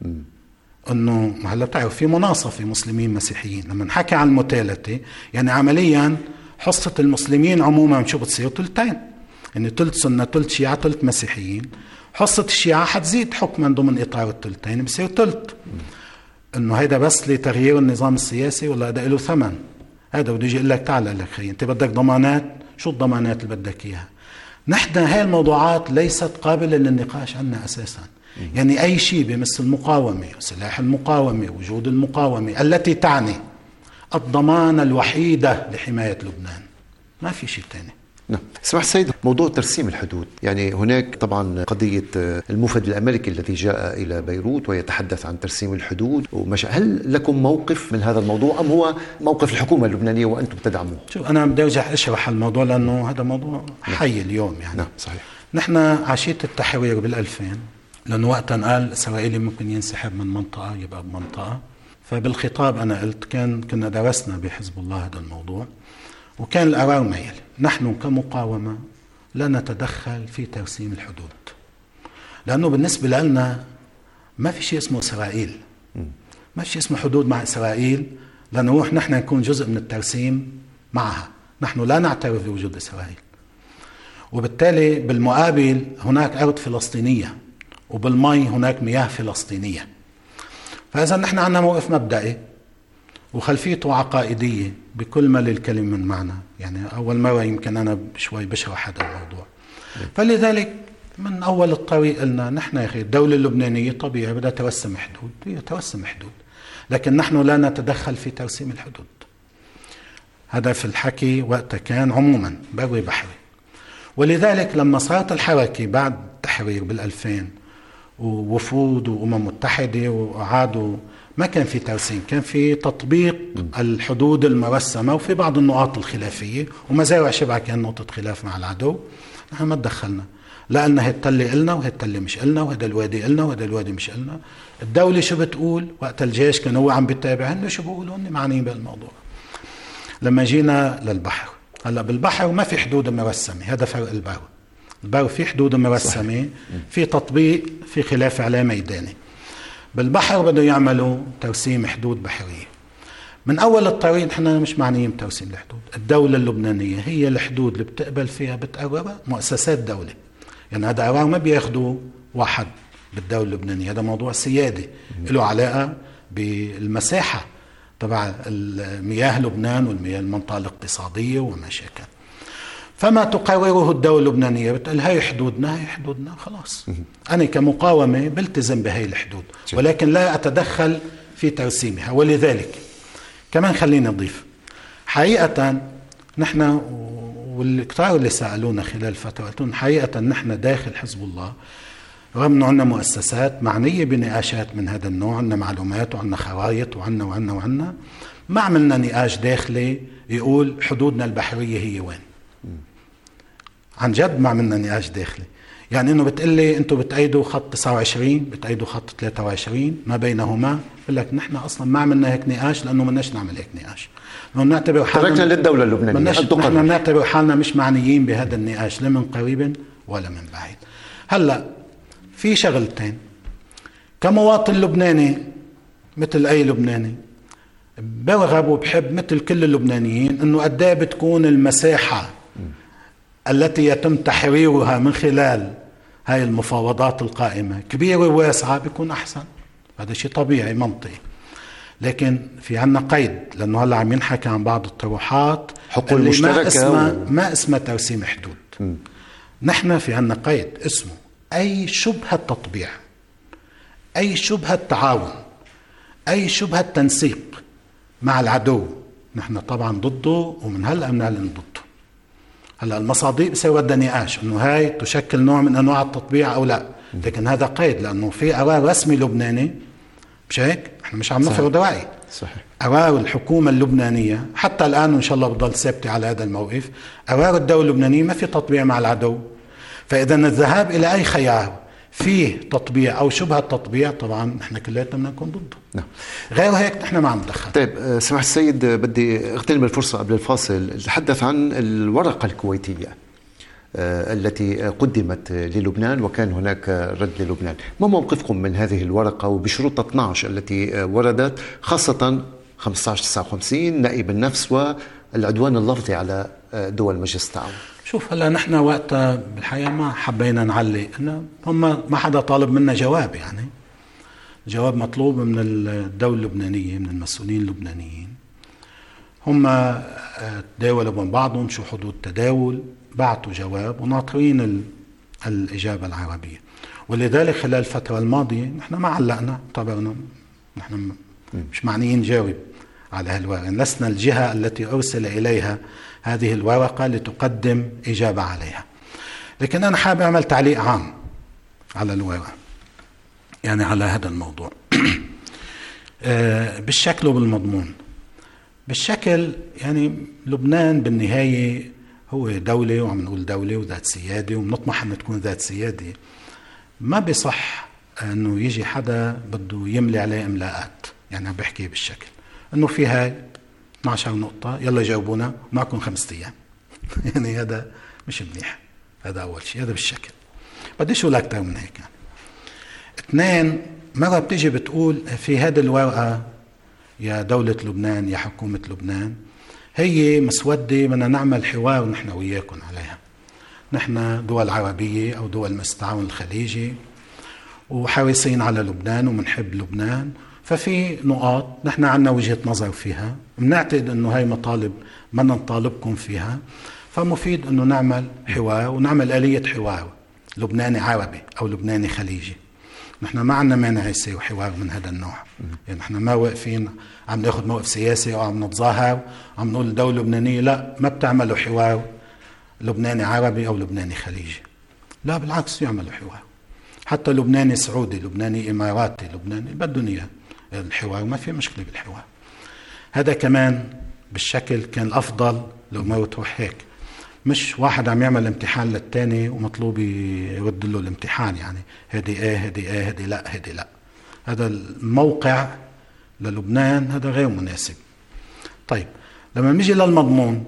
انه هلا بتعرف في مناصفة مسلمين مسيحيين، لما نحكي عن المتالتة يعني عمليا حصة المسلمين عموما شو بتصير؟ 2، يعني 3 سنة 3 شيعة 3 مسيحيين. حصة الشيعة حتزيد حكما ضمن اطار ال2 بصير 3. انه هيدا بس لتغيير النظام السياسي ولا هذا له ثمن؟ هذا بده يجي يقول لك تعال لك خي انت بدك ضمانات، شو الضمانات اللي بدك اياها؟ نحن هاي الموضوعات ليست قابلة للنقاش عنا اساسا. يعني اي شيء بمثل المقاومة وسلاح المقاومة وجود المقاومة التي تعني الضمانة الوحيدة لحماية لبنان، ما في شيء تاني. نعم. اسمح سيد، موضوع ترسيم الحدود، يعني هناك طبعا قضية الموفد الأمريكي الذي جاء إلى بيروت ويتحدث عن ترسيم الحدود هل لكم موقف من هذا الموضوع أم هو موقف الحكومة اللبنانية وأنتم تدعموه؟ شوف أنا بدي أرجع أشرح الموضوع لأنه هذا موضوع حي اليوم يعني. نعم صحيح. نحن عشية التحرير بال2000 لأنه وقتا قال إسرائيل ممكن ينسحب من منطقة يبقى بمنطقة، فبالخطاب أنا قلت كنا درسنا بحزب الله هذا الموضوع وكان القرار ميل. نحن كمقاومة لا نتدخل في ترسيم الحدود، لأنه بالنسبة لنا ما في شيء اسمه إسرائيل، ما في شيء اسمه حدود مع إسرائيل لنروح نحن نكون جزء من الترسيم معها. نحن لا نعترف بوجود إسرائيل، وبالتالي بالمقابل هناك أرض فلسطينية وبالمي هناك مياه فلسطينية. فإذا نحن عندنا موقف مبدئي وخلفيته عقائدية بكل ما للكلمة من معنى، يعني أول مرة يمكن أنا شوي بشرح هذا الموضوع. فلذلك من أول الطريق قلنا نحن يا أخي الدولة اللبنانية طبيعي بدها توسم حدود، هي توسم حدود، لكن نحن لا نتدخل في ترسيم الحدود. هذا في الحكي وقتها كان عموما بري بحري. ولذلك لما صارت الحركة بعد التحرير بال2000 ووفود وأمم متحدة وعادوا، ما كان في ترسيم، كان في تطبيق الحدود المرسمة وفي بعض النقاط الخلافية، ومزارع شبعة كان نقطة خلاف مع العدو. نحن ما تدخلنا، لا قلنا هالتلة قلنا وهالتلة مش قلنا وهذا الوادي قلنا وهذا الوادي مش قلنا. الدولة شو بتقول وقت الجيش كان هو عم بيتابع، هن شو بيقولوا؟ هن معنيين بالموضوع. لما جينا للبحر، هلا بالبحر ما في حدود مرسمة، هذا فرق البر. البر في حدود مرسمة، في تطبيق، في خلاف عليه ميداني. بالبحر بدوا يعملوا ترسيم حدود بحرية. من أول الطريق نحن مش معنيين بترسيم الحدود. الدولة اللبنانية هي الحدود اللي بتقبل فيها بتقررها مؤسسات دولة، يعني هذا قرار ما بياخدوا واحد بالدولة اللبنانية، هذا موضوع سيادي له علاقة بالمساحة تبع المياه لبنان والمياه المنطقة الاقتصادية وما شاكل. فما تقرره الدولة اللبنانية بتقول هاي حدودنا، هاي حدودنا، خلاص أنا كمقاومة بلتزم بهاي الحدود، ولكن لا أتدخل في ترسيمها. ولذلك كمان خلينا نضيف حقيقة نحن والكتار اللي سألونا خلال الفترة قلت لهم حقيقة نحن داخل حزب الله رغم أنه عندنا مؤسسات معنية بنقاشات من هذا النوع، عندنا معلومات وعندنا خرائط وعندنا ما عملنا نقاش داخلي يقول حدودنا البحرية هي وين. عن جد ما عملنا نقاش داخلي. يعني انه بتقلي انتوا بتأيدوا خط 29، بتأيدوا خط 23، ما بينهما. بقول لك نحن اصلا ما عملنا هيك نقاش لانه ما بدناش نعمل هيك نقاش، لانه نعتبر حالنا تركنا للدولة اللبنانية. نحن نعتبر حالنا مش معنيين بهذا النقاش لا من قريب ولا من بعيد. هلا في شغلتين كمواطن لبناني مثل اي لبناني برغب وبحب مثل كل اللبنانيين انه قد ايه بتكون المساحة التي يتم تحريرها من خلال هاي المفاوضات القائمة كبيرة وواسعة بيكون أحسن. هذا شيء طبيعي منطقي. لكن في عنا قيد، لأنه هلأ عم ينحكي عن بعض الطروحات حقوق المشتركة ما اسمها ترسيم حدود. نحن في عنا قيد اسمه أي شبهة تطبيع، أي شبهة تعاون، أي شبهة تنسيق مع العدو. نحن طبعا ضده ومن هلأ بنعلن ضده. هلا المصادق بصير بدها نقاش انه هاي تشكل نوع من انواع التطبيع او لا، لكن هذا قيد لانه في قرار رسمي لبناني. مش هيك؟ احنا مش عم نفرض رأي. صحيح. قرار الحكومة اللبنانية حتى الآن وإن شاء الله بضل ثابتة على هذا الموقف، قرار الدولة اللبنانية ما في تطبيع مع العدو. فإذا الذهاب إلى أي خيار فيه تطبيع أو شبهة تطبيع طبعا نحن كلياتنا بدنا نكون ضده. نعم. غير هيك نحن ما عم ندخل. طيب سماحة السيد، بدي اغتنم الفرصة قبل الفاصل نتحدث عن الورقة الكويتية التي قدمت للبنان وكان هناك رد للبنان. ما موقفكم من هذه الورقة وبشروط 12 التي وردت، خاصة 1559 نائب النفس والعدوان اللفظي على دول مجلس التعاون؟ شوف هلا نحن وقتها بالحقيقة ما حبينا نعلق، إنه هم ما حدا طالب منا جواب. يعني جواب مطلوب من الدولة اللبنانية، من المسؤولين اللبنانيين. هم تداولوا بين بعضهم شو حدود تداول، بعتوا جواب وناطرين الإجابة العربية. ولذلك خلال الفترة الماضية نحن ما علقنا، اعتبرنا نحن مش معنيين نجاوب على هالورقة، لسنا الجهة التي أرسل إليها هذه الورقة لتقدم إجابة عليها. لكن أنا حابب أعمل تعليق عام على الورقة، يعني على هذا الموضوع بالشكل وبالمضمون. بالشكل يعني لبنان بالنهاية هو دولة، وعم نقول دولة وذات سيادة وبنطمح أن تكون ذات سيادة. ما بصح أنه يجي حدا بده يملي عليه إملاءات. يعني بحكي بالشكل أنه في هاي 12 نقطة يلا جاوبونا معكم 5 أيام. يعني هذا مش منيح. هذا أول شيء، هذا بالشكل. بديش أقول أكتر من هيك. يعني 2 مرة بتيجي بتقول في هذه الورقة يا دولة لبنان يا حكومة لبنان هي مسودة بدنا نعمل حوار نحن وياكم عليها. نحن دول عربية أو دول مجلس التعاون الخليجي وحريصين على لبنان ومنحب لبنان، ففي نقاط نحن عنا وجهة نظر فيها، بنعتقد أنه هاي مطالب ما نطالبكم فيها، فمفيد أنه نعمل حوار ونعمل آلية حوار لبناني عربي أو لبناني خليجي. نحن ما عنا مانع يصير حوار من هذا النوع. يعني نحن ما واقفين عم ناخذ موقف سياسي أو عم نتظاهر عم نقول الدولة اللبنانية لا ما بتعملوا حوار لبناني عربي أو لبناني خليجي. لا بالعكس يعملوا حوار، حتى لبناني سعودي، لبناني إماراتي، لبناني بدهم إياه الحوار، ما في مشكلة بالحوار. هذا كمان بالشكل كان الأفضل لو ما تروح هيك، مش واحد عم يعمل امتحان للتاني ومطلوب يرد له الامتحان. يعني هدي ايه هدي ايه هدي لا هدي لا. هذا الموقع للبنان هذا غير مناسب. طيب لما نيجي للمضمون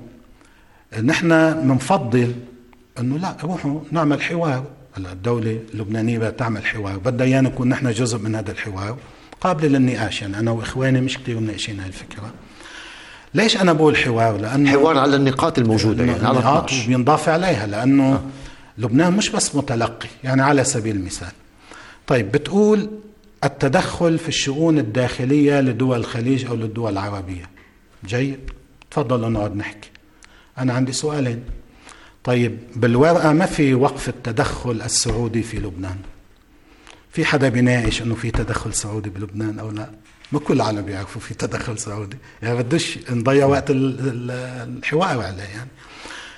نحن منفضل انه لا روحوا نعمل حوار. الدولة اللبنانية بدها تعمل حوار، بدها ايانا نكون نحن جزء من هذا الحوار قابل للنقاش. يعني انا واخواني مش كتير مناقشين هاي الفكرة. ليش أنا بقول حوار؟ لأنه حوار على النقاط الموجودة، يعني على النقاط وبينضاف عليها، لأنه لبنان مش بس متلقي. يعني على سبيل المثال طيب بتقول التدخل في الشؤون الداخلية لدول الخليج أو للدول العربية. جيد، تفضلوا نقعد نحكي. أنا عندي سؤالين. طيب بالورقة ما في وقف التدخل السعودي في لبنان. في حدا بيناقش أنه في تدخل سعودي بلبنان أو لا؟ ما كل العالم بيعرفوا في تدخل سعودي. يعني بدش نضيع وقت الحوار عليه. يعني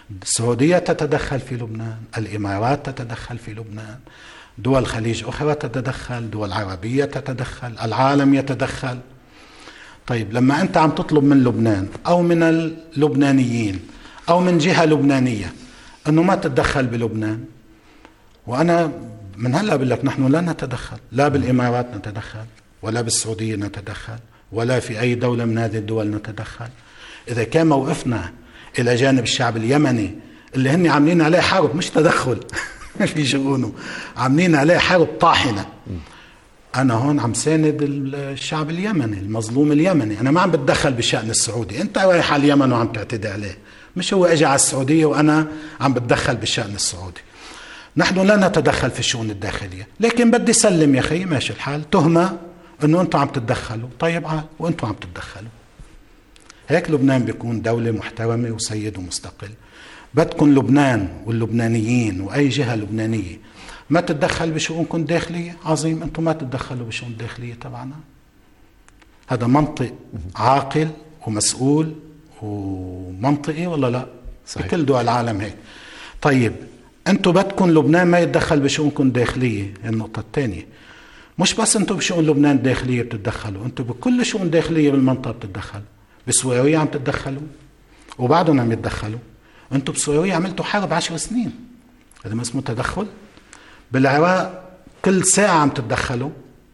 السعودية تتدخل في لبنان، الإمارات تتدخل في لبنان، دول خليج أخرى تتدخل، دول عربية تتدخل، العالم يتدخل. طيب لما أنت عم تطلب من لبنان أو من اللبنانيين أو من جهة لبنانية أنه ما تتدخل بلبنان، وأنا من هلأ بقول لك نحن لا نتدخل، لا بالإمارات نتدخل ولا بالسعودية نتدخل ولا في أي دولة من هذه الدول نتدخل. إذا كان موقفنا إلى جانب الشعب اليمني اللي هن عاملين عليه حرب، مش تدخل في شؤونه، عاملين عليه حرب طاحنة، أنا هون عم ساند الشعب اليمني المظلوم اليمني، أنا ما عم بتدخل بشأن السعودي. أنت رايح على اليمن وعم تعتدي عليه، مش هو اجى على السعودية وأنا عم بتدخل بالشأن السعودي. نحن لا نتدخل في الشؤون الداخلية، لكن بدي سلم يا أخي ماشي الحال، تهمة أنه أنتم عم تتدخلوا، طيب عال وأنتم عم تتدخلوا. هيك لبنان بيكون دولة محترمة وسيد ومستقل. بدكن لبنان واللبنانيين وأي جهة لبنانية ما تتدخل بشؤونكم الداخلية، عظيم، أنتم ما تتدخلوا بشؤون الداخلية تبعنا. هذا منطق عاقل ومسؤول ومنطقي ولا لا؟ صحيح. بكل دول العالم هيك. طيب أنتم بدكن لبنان ما يتدخل بشؤونكم الداخلية. النقطة الثانية، مش بس أنتم بشؤون لبنان الداخلية بتتدخلوا، أنتم بكل شؤون داخلية بالمنطقة بتتدخلوا. بسوريا عم تتدخلوا وبعدهم عم يتدخلوا. أنتم بسوريا عملتوا حرب 10 سنين، هذا ما اسمه تدخل؟ بالعراق كل ساعة عم تتدخلوا،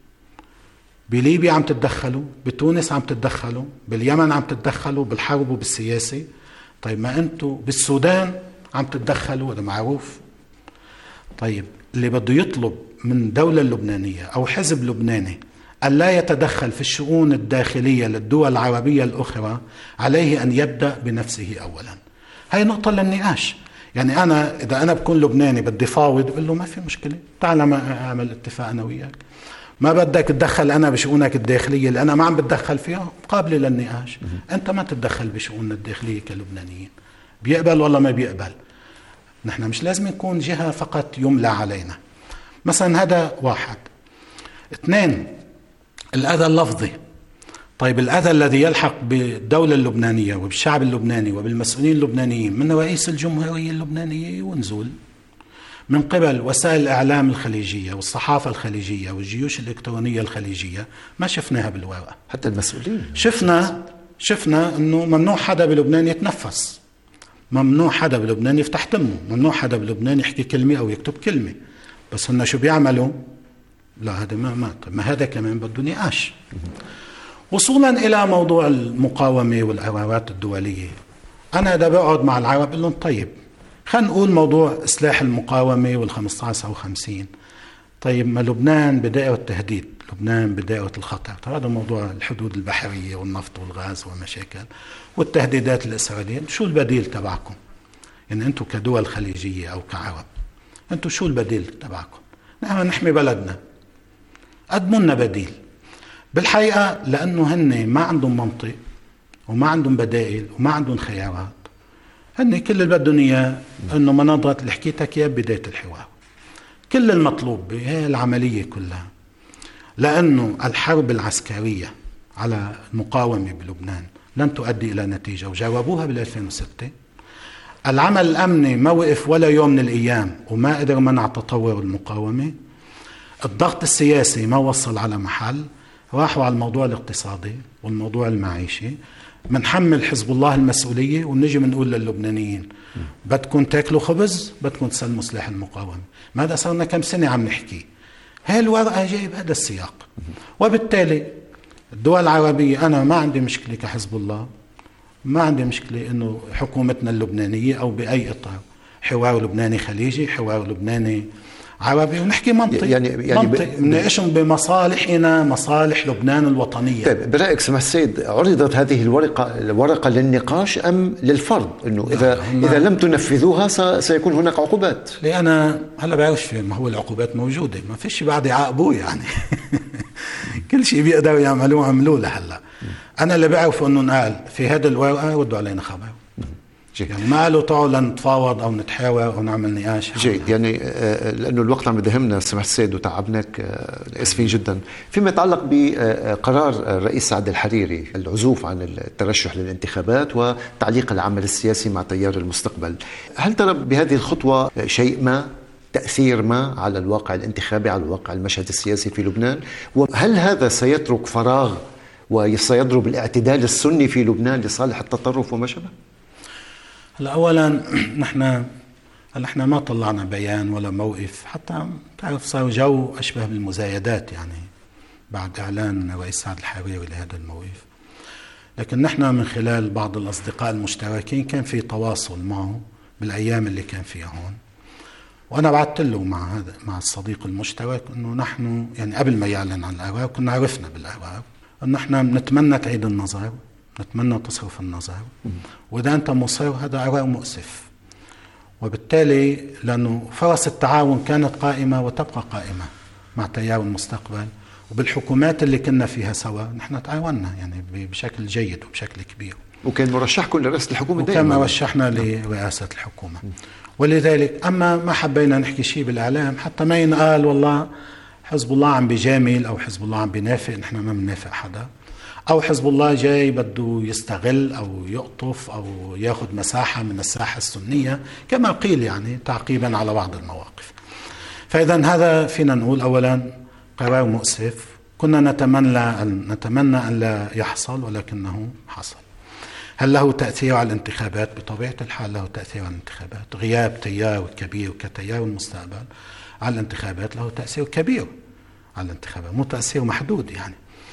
بليبيا عم تتدخلوا، بتونس عم تتدخلوا، باليمن عم تتدخلوا بالحرب وبالسياسة. طيب ما أنتم بالسودان عم تتدخلوا، هذا معروف. طيب اللي بده يطلب من دولة اللبنانية أو حزب لبناني ألا يتدخل في الشؤون الداخلية للدول العربية الأخرى، عليه أن يبدأ بنفسه أولا. هاي نقطة للنقاش. يعني أنا إذا أنا بكون لبناني بدي فاوض، بقول له ما في مشكلة، تعال ما أعمل اتفاق أنا وياك، ما بدك تدخل أنا بشؤونك الداخلية اللي أنا ما عم بتدخل فيها، قابلة للنقاش. أنت ما تتدخل بشؤوننا الداخلية كلبنانيين، بيقبل ولا ما بيقبل. نحن مش لازم نكون جهة فقط يملى علينا. مثلا هذا واحد. اثنين، الأذى اللفظي. طيب الأذى الذي يلحق بالدولة اللبنانية وبالشعب اللبناني وبالمسؤولين اللبنانيين من رئيس الجمهورية اللبنانية ونزول، من قبل وسائل الإعلام الخليجية والصحافة الخليجية والجيوش الإلكترونية الخليجية، ما شفناها بالورقة. حتى المسؤولين شفنا أنه ممنوع حدا بلبنان يتنفس، ممنوع حدا بلبنان يفتح تمه، ممنوع حدا بلبنان يحكي كلمة أو يكتب كلمة. بس هن شو بيعملوا؟ لا هذا ما هذا كمان بده نقاش. وصولا إلى موضوع المقاومة والقرارات الدولية، أنا إذا بقعد مع العرب بقول لهم طيب خلينا نقول موضوع إصلاح المقاومة وال15 أو 50. طيب ما لبنان بدائرة التهديد، لبنان بدائرة الخطر. هذا موضوع الحدود البحرية والنفط والغاز والمشاكل والتهديدات الإسرائيلية. شو البديل تبعكم؟ يعني أنتم كدول خليجية أو كعرب، أنتم شو البديل تبعكم؟ نحن نحمي بلدنا، قدموا لنا بديل. بالحقيقة لأنه هن ما عندهم منطق وما عندهم بدائل وما عندهم خيارات، هن كل اللي بدهم إياه أنه مناظرة اللي حكيتك إياه بداية الحوار. كل المطلوب بهذه العملية كلها، لأنه الحرب العسكرية على المقاومة بلبنان لن تؤدي إلى نتيجة، وجربوها بال2006. العمل الأمني ما وقف ولا يوم من الأيام وما قدر منع تطور المقاومة. الضغط السياسي ما وصل على محل، راحوا على الموضوع الاقتصادي والموضوع المعيشي. منحمل حزب الله المسؤولية ونجي منقول للبنانيين بدكم تاكلوا خبز، بدكم تسلموا سلاح المقاومة. ماذا صارنا كم سنة عم نحكي؟ هاي الورقة جاي بهذا السياق. وبالتالي الدول العربية أنا ما عندي مشكلة كحزب الله، ما عندي مشكلة إنه حكومتنا اللبنانية أو بأي إطار حوار لبناني خليجي، حوار لبناني عربي، ونحكي منطق منطق نناقشهم بمصالحنا، مصالح لبنان الوطنية. طيب برأيك سماحة السيد، عرضت هذه الورقة للنقاش أم للفرض أنه إذا لم تنفذوها سيكون هناك عقوبات؟ أنا هلا بعرفش ما هو العقوبات موجودة، ما فيش بعد يعاقبوه يعني كل شيء بيقدروا يعملوه عملوه لهلا. أنا اللي بعرف أنه نقال في هذا الورقة ردوا علينا خبر، يعني ما قالوا تعالوا لنتفاوض أو نتحاور أو نعمل نقاش. جيد. يعني لأنه الوقت عم يدهمنا سماحة السيد وتعبناك، آسفين جدا. فيما يتعلق بقرار الرئيس سعد الحريري العزوف عن الترشح للانتخابات وتعليق العمل السياسي مع تيار المستقبل، هل ترى بهذه الخطوة شيء ما، تأثير ما على الواقع الانتخابي، على الواقع المشهد السياسي في لبنان؟ وهل هذا سيترك فراغ وسيضرب الاعتدال السني في لبنان لصالح التطرف وما شابه؟ هلا أولا نحن ما طلعنا بيان ولا موقف، حتى تعرف صار جو أشبه بالمزايدات يعني بعد إعلان رئيس سعد الحريري لهذا الموقف. لكن نحن من خلال بعض الأصدقاء المشتركين كان في تواصل معه بالأيام اللي كان فيها هون، وأنا بعثت له مع الصديق المشترك إنه نحن يعني قبل ما يعلن عن القرار كنا عرفنا بالقرار إنه نحن نتمنى تعيد النظر، نتمنى تصرف النظر، وإذا أنت مصر هذا قرار مؤسف. وبالتالي لأنه فرص التعاون كانت قائمة وتبقى قائمة مع تيار المستقبل، وبالحكومات اللي كنا فيها سوا نحن تعاوننا يعني بشكل جيد وبشكل كبير، وكان مرشحكم لرئاسة الحكومة وكان مرشحنا لرئاسة الحكومة. ولذلك أما ما حبينا نحكي شيء بالإعلام حتى ما ينقال والله حزب الله عم بيجامل أو حزب الله عم بينافق، نحن ما بننافق حدا، أو حزب الله جاي بده يستغل أو يقطف أو ياخذ مساحة من الساحة السنية كما قيل يعني تعقيبا على بعض المواقف. فإذا هذا فينا نقول أولا قرار مؤسف، كنا نتمنى أن لا يحصل ولكنه حصل. هل له تأثير على الانتخابات؟ بطبيعة الحال له تأثير على الانتخابات. غياب تيار كبير كتيار المستقبل على الانتخابات له تأثير كبير على الانتخابات، مو تأثير محدود يعني.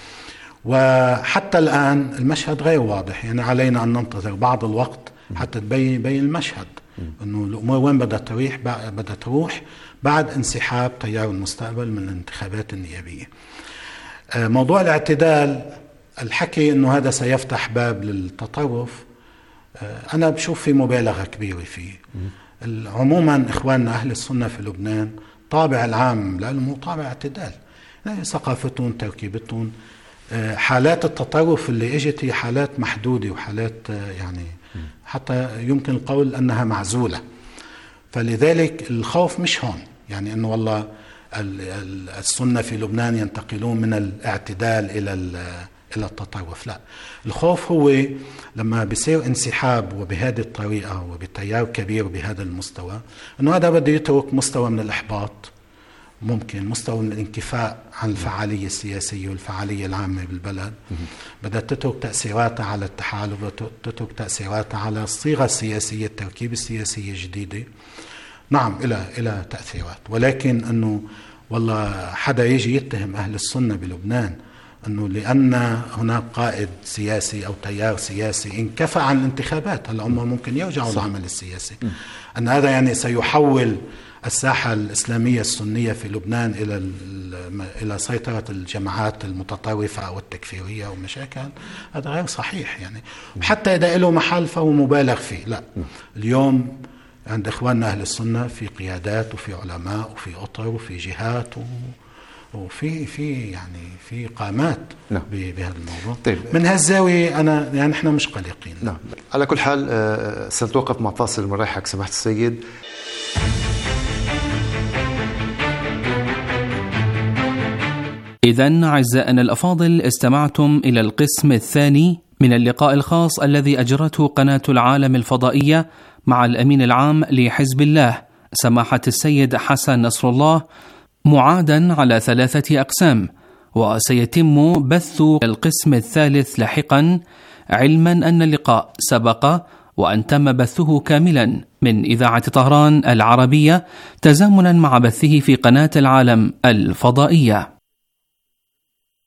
وحتى الآن المشهد غير واضح، يعني علينا أن ننتظر بعض الوقت حتى تبين المشهد أنه الأمور وين بدها تروح بعد انسحاب تيار المستقبل من الانتخابات النيابية. موضوع الاعتدال، الحكي أنه هذا سيفتح باب للتطرف، أنا بشوف في مبالغة كبيرة فيه. عموما إخواننا أهل السنة في لبنان طابع العام لأنه مو طابع اعتدال، يعني ثقافتهم، تركيبتهم، حالات التطرف اللي اجت هي حالات محدودة وحالات يعني حتى يمكن القول أنها معزولة. فلذلك الخوف مش هون يعني أنه والله السنة في لبنان ينتقلون من الاعتدال إلى التطرف، لا. الخوف هو لما بيصير انسحاب وبهذه الطريقة وبتيار كبير بهذا المستوى، أنه هذا بده يترك مستوى من الإحباط، ممكن مستوى من الانكفاء عن الفعالية السياسية والفعالية العامة بالبلد، بدها تترك تأثيراتها على التحالف، تترك تأثيراتها على الصيغة السياسية، التركيبة السياسية الجديدة. نعم إلى تأثيرات، ولكن أنه والله حدا يجي يتهم أهل السنة بلبنان أنه لأن هناك قائد سياسي أو تيار سياسي انكفى عن الانتخابات، هلا هم ممكن يرجعوا العمل السياسي، أن هذا يعني سيحول الساحة الإسلامية السنية في لبنان إلى سيطرة الجماعات المتطرفة أو التكفيرية ومشاكل، هذا غير صحيح يعني. وحتى إذا له محل فهو مبالغ فيه. لا، اليوم عند إخواننا أهل السنة في قيادات وفي علماء وفي أطر وفي جهات وفي يعني في قامات بهذا الموضوع. طيب. من هالزاوية أنا يعني إحنا مش قلقين. نعم. على كل حال سنتوقف مع فاصل مريحك سماحة السيد. إذن أعزائنا الأفاضل، استمعتم إلى القسم الثاني من اللقاء الخاص الذي أجرته قناة العالم الفضائية مع الأمين العام لحزب الله سماحة السيد حسن نصر الله، معادا على 3 أقسام، وسيتم بث القسم الثالث لاحقا، علما أن اللقاء سبق وأن تم بثه كاملا من إذاعة طهران العربية تزامنا مع بثه في قناة العالم الفضائية.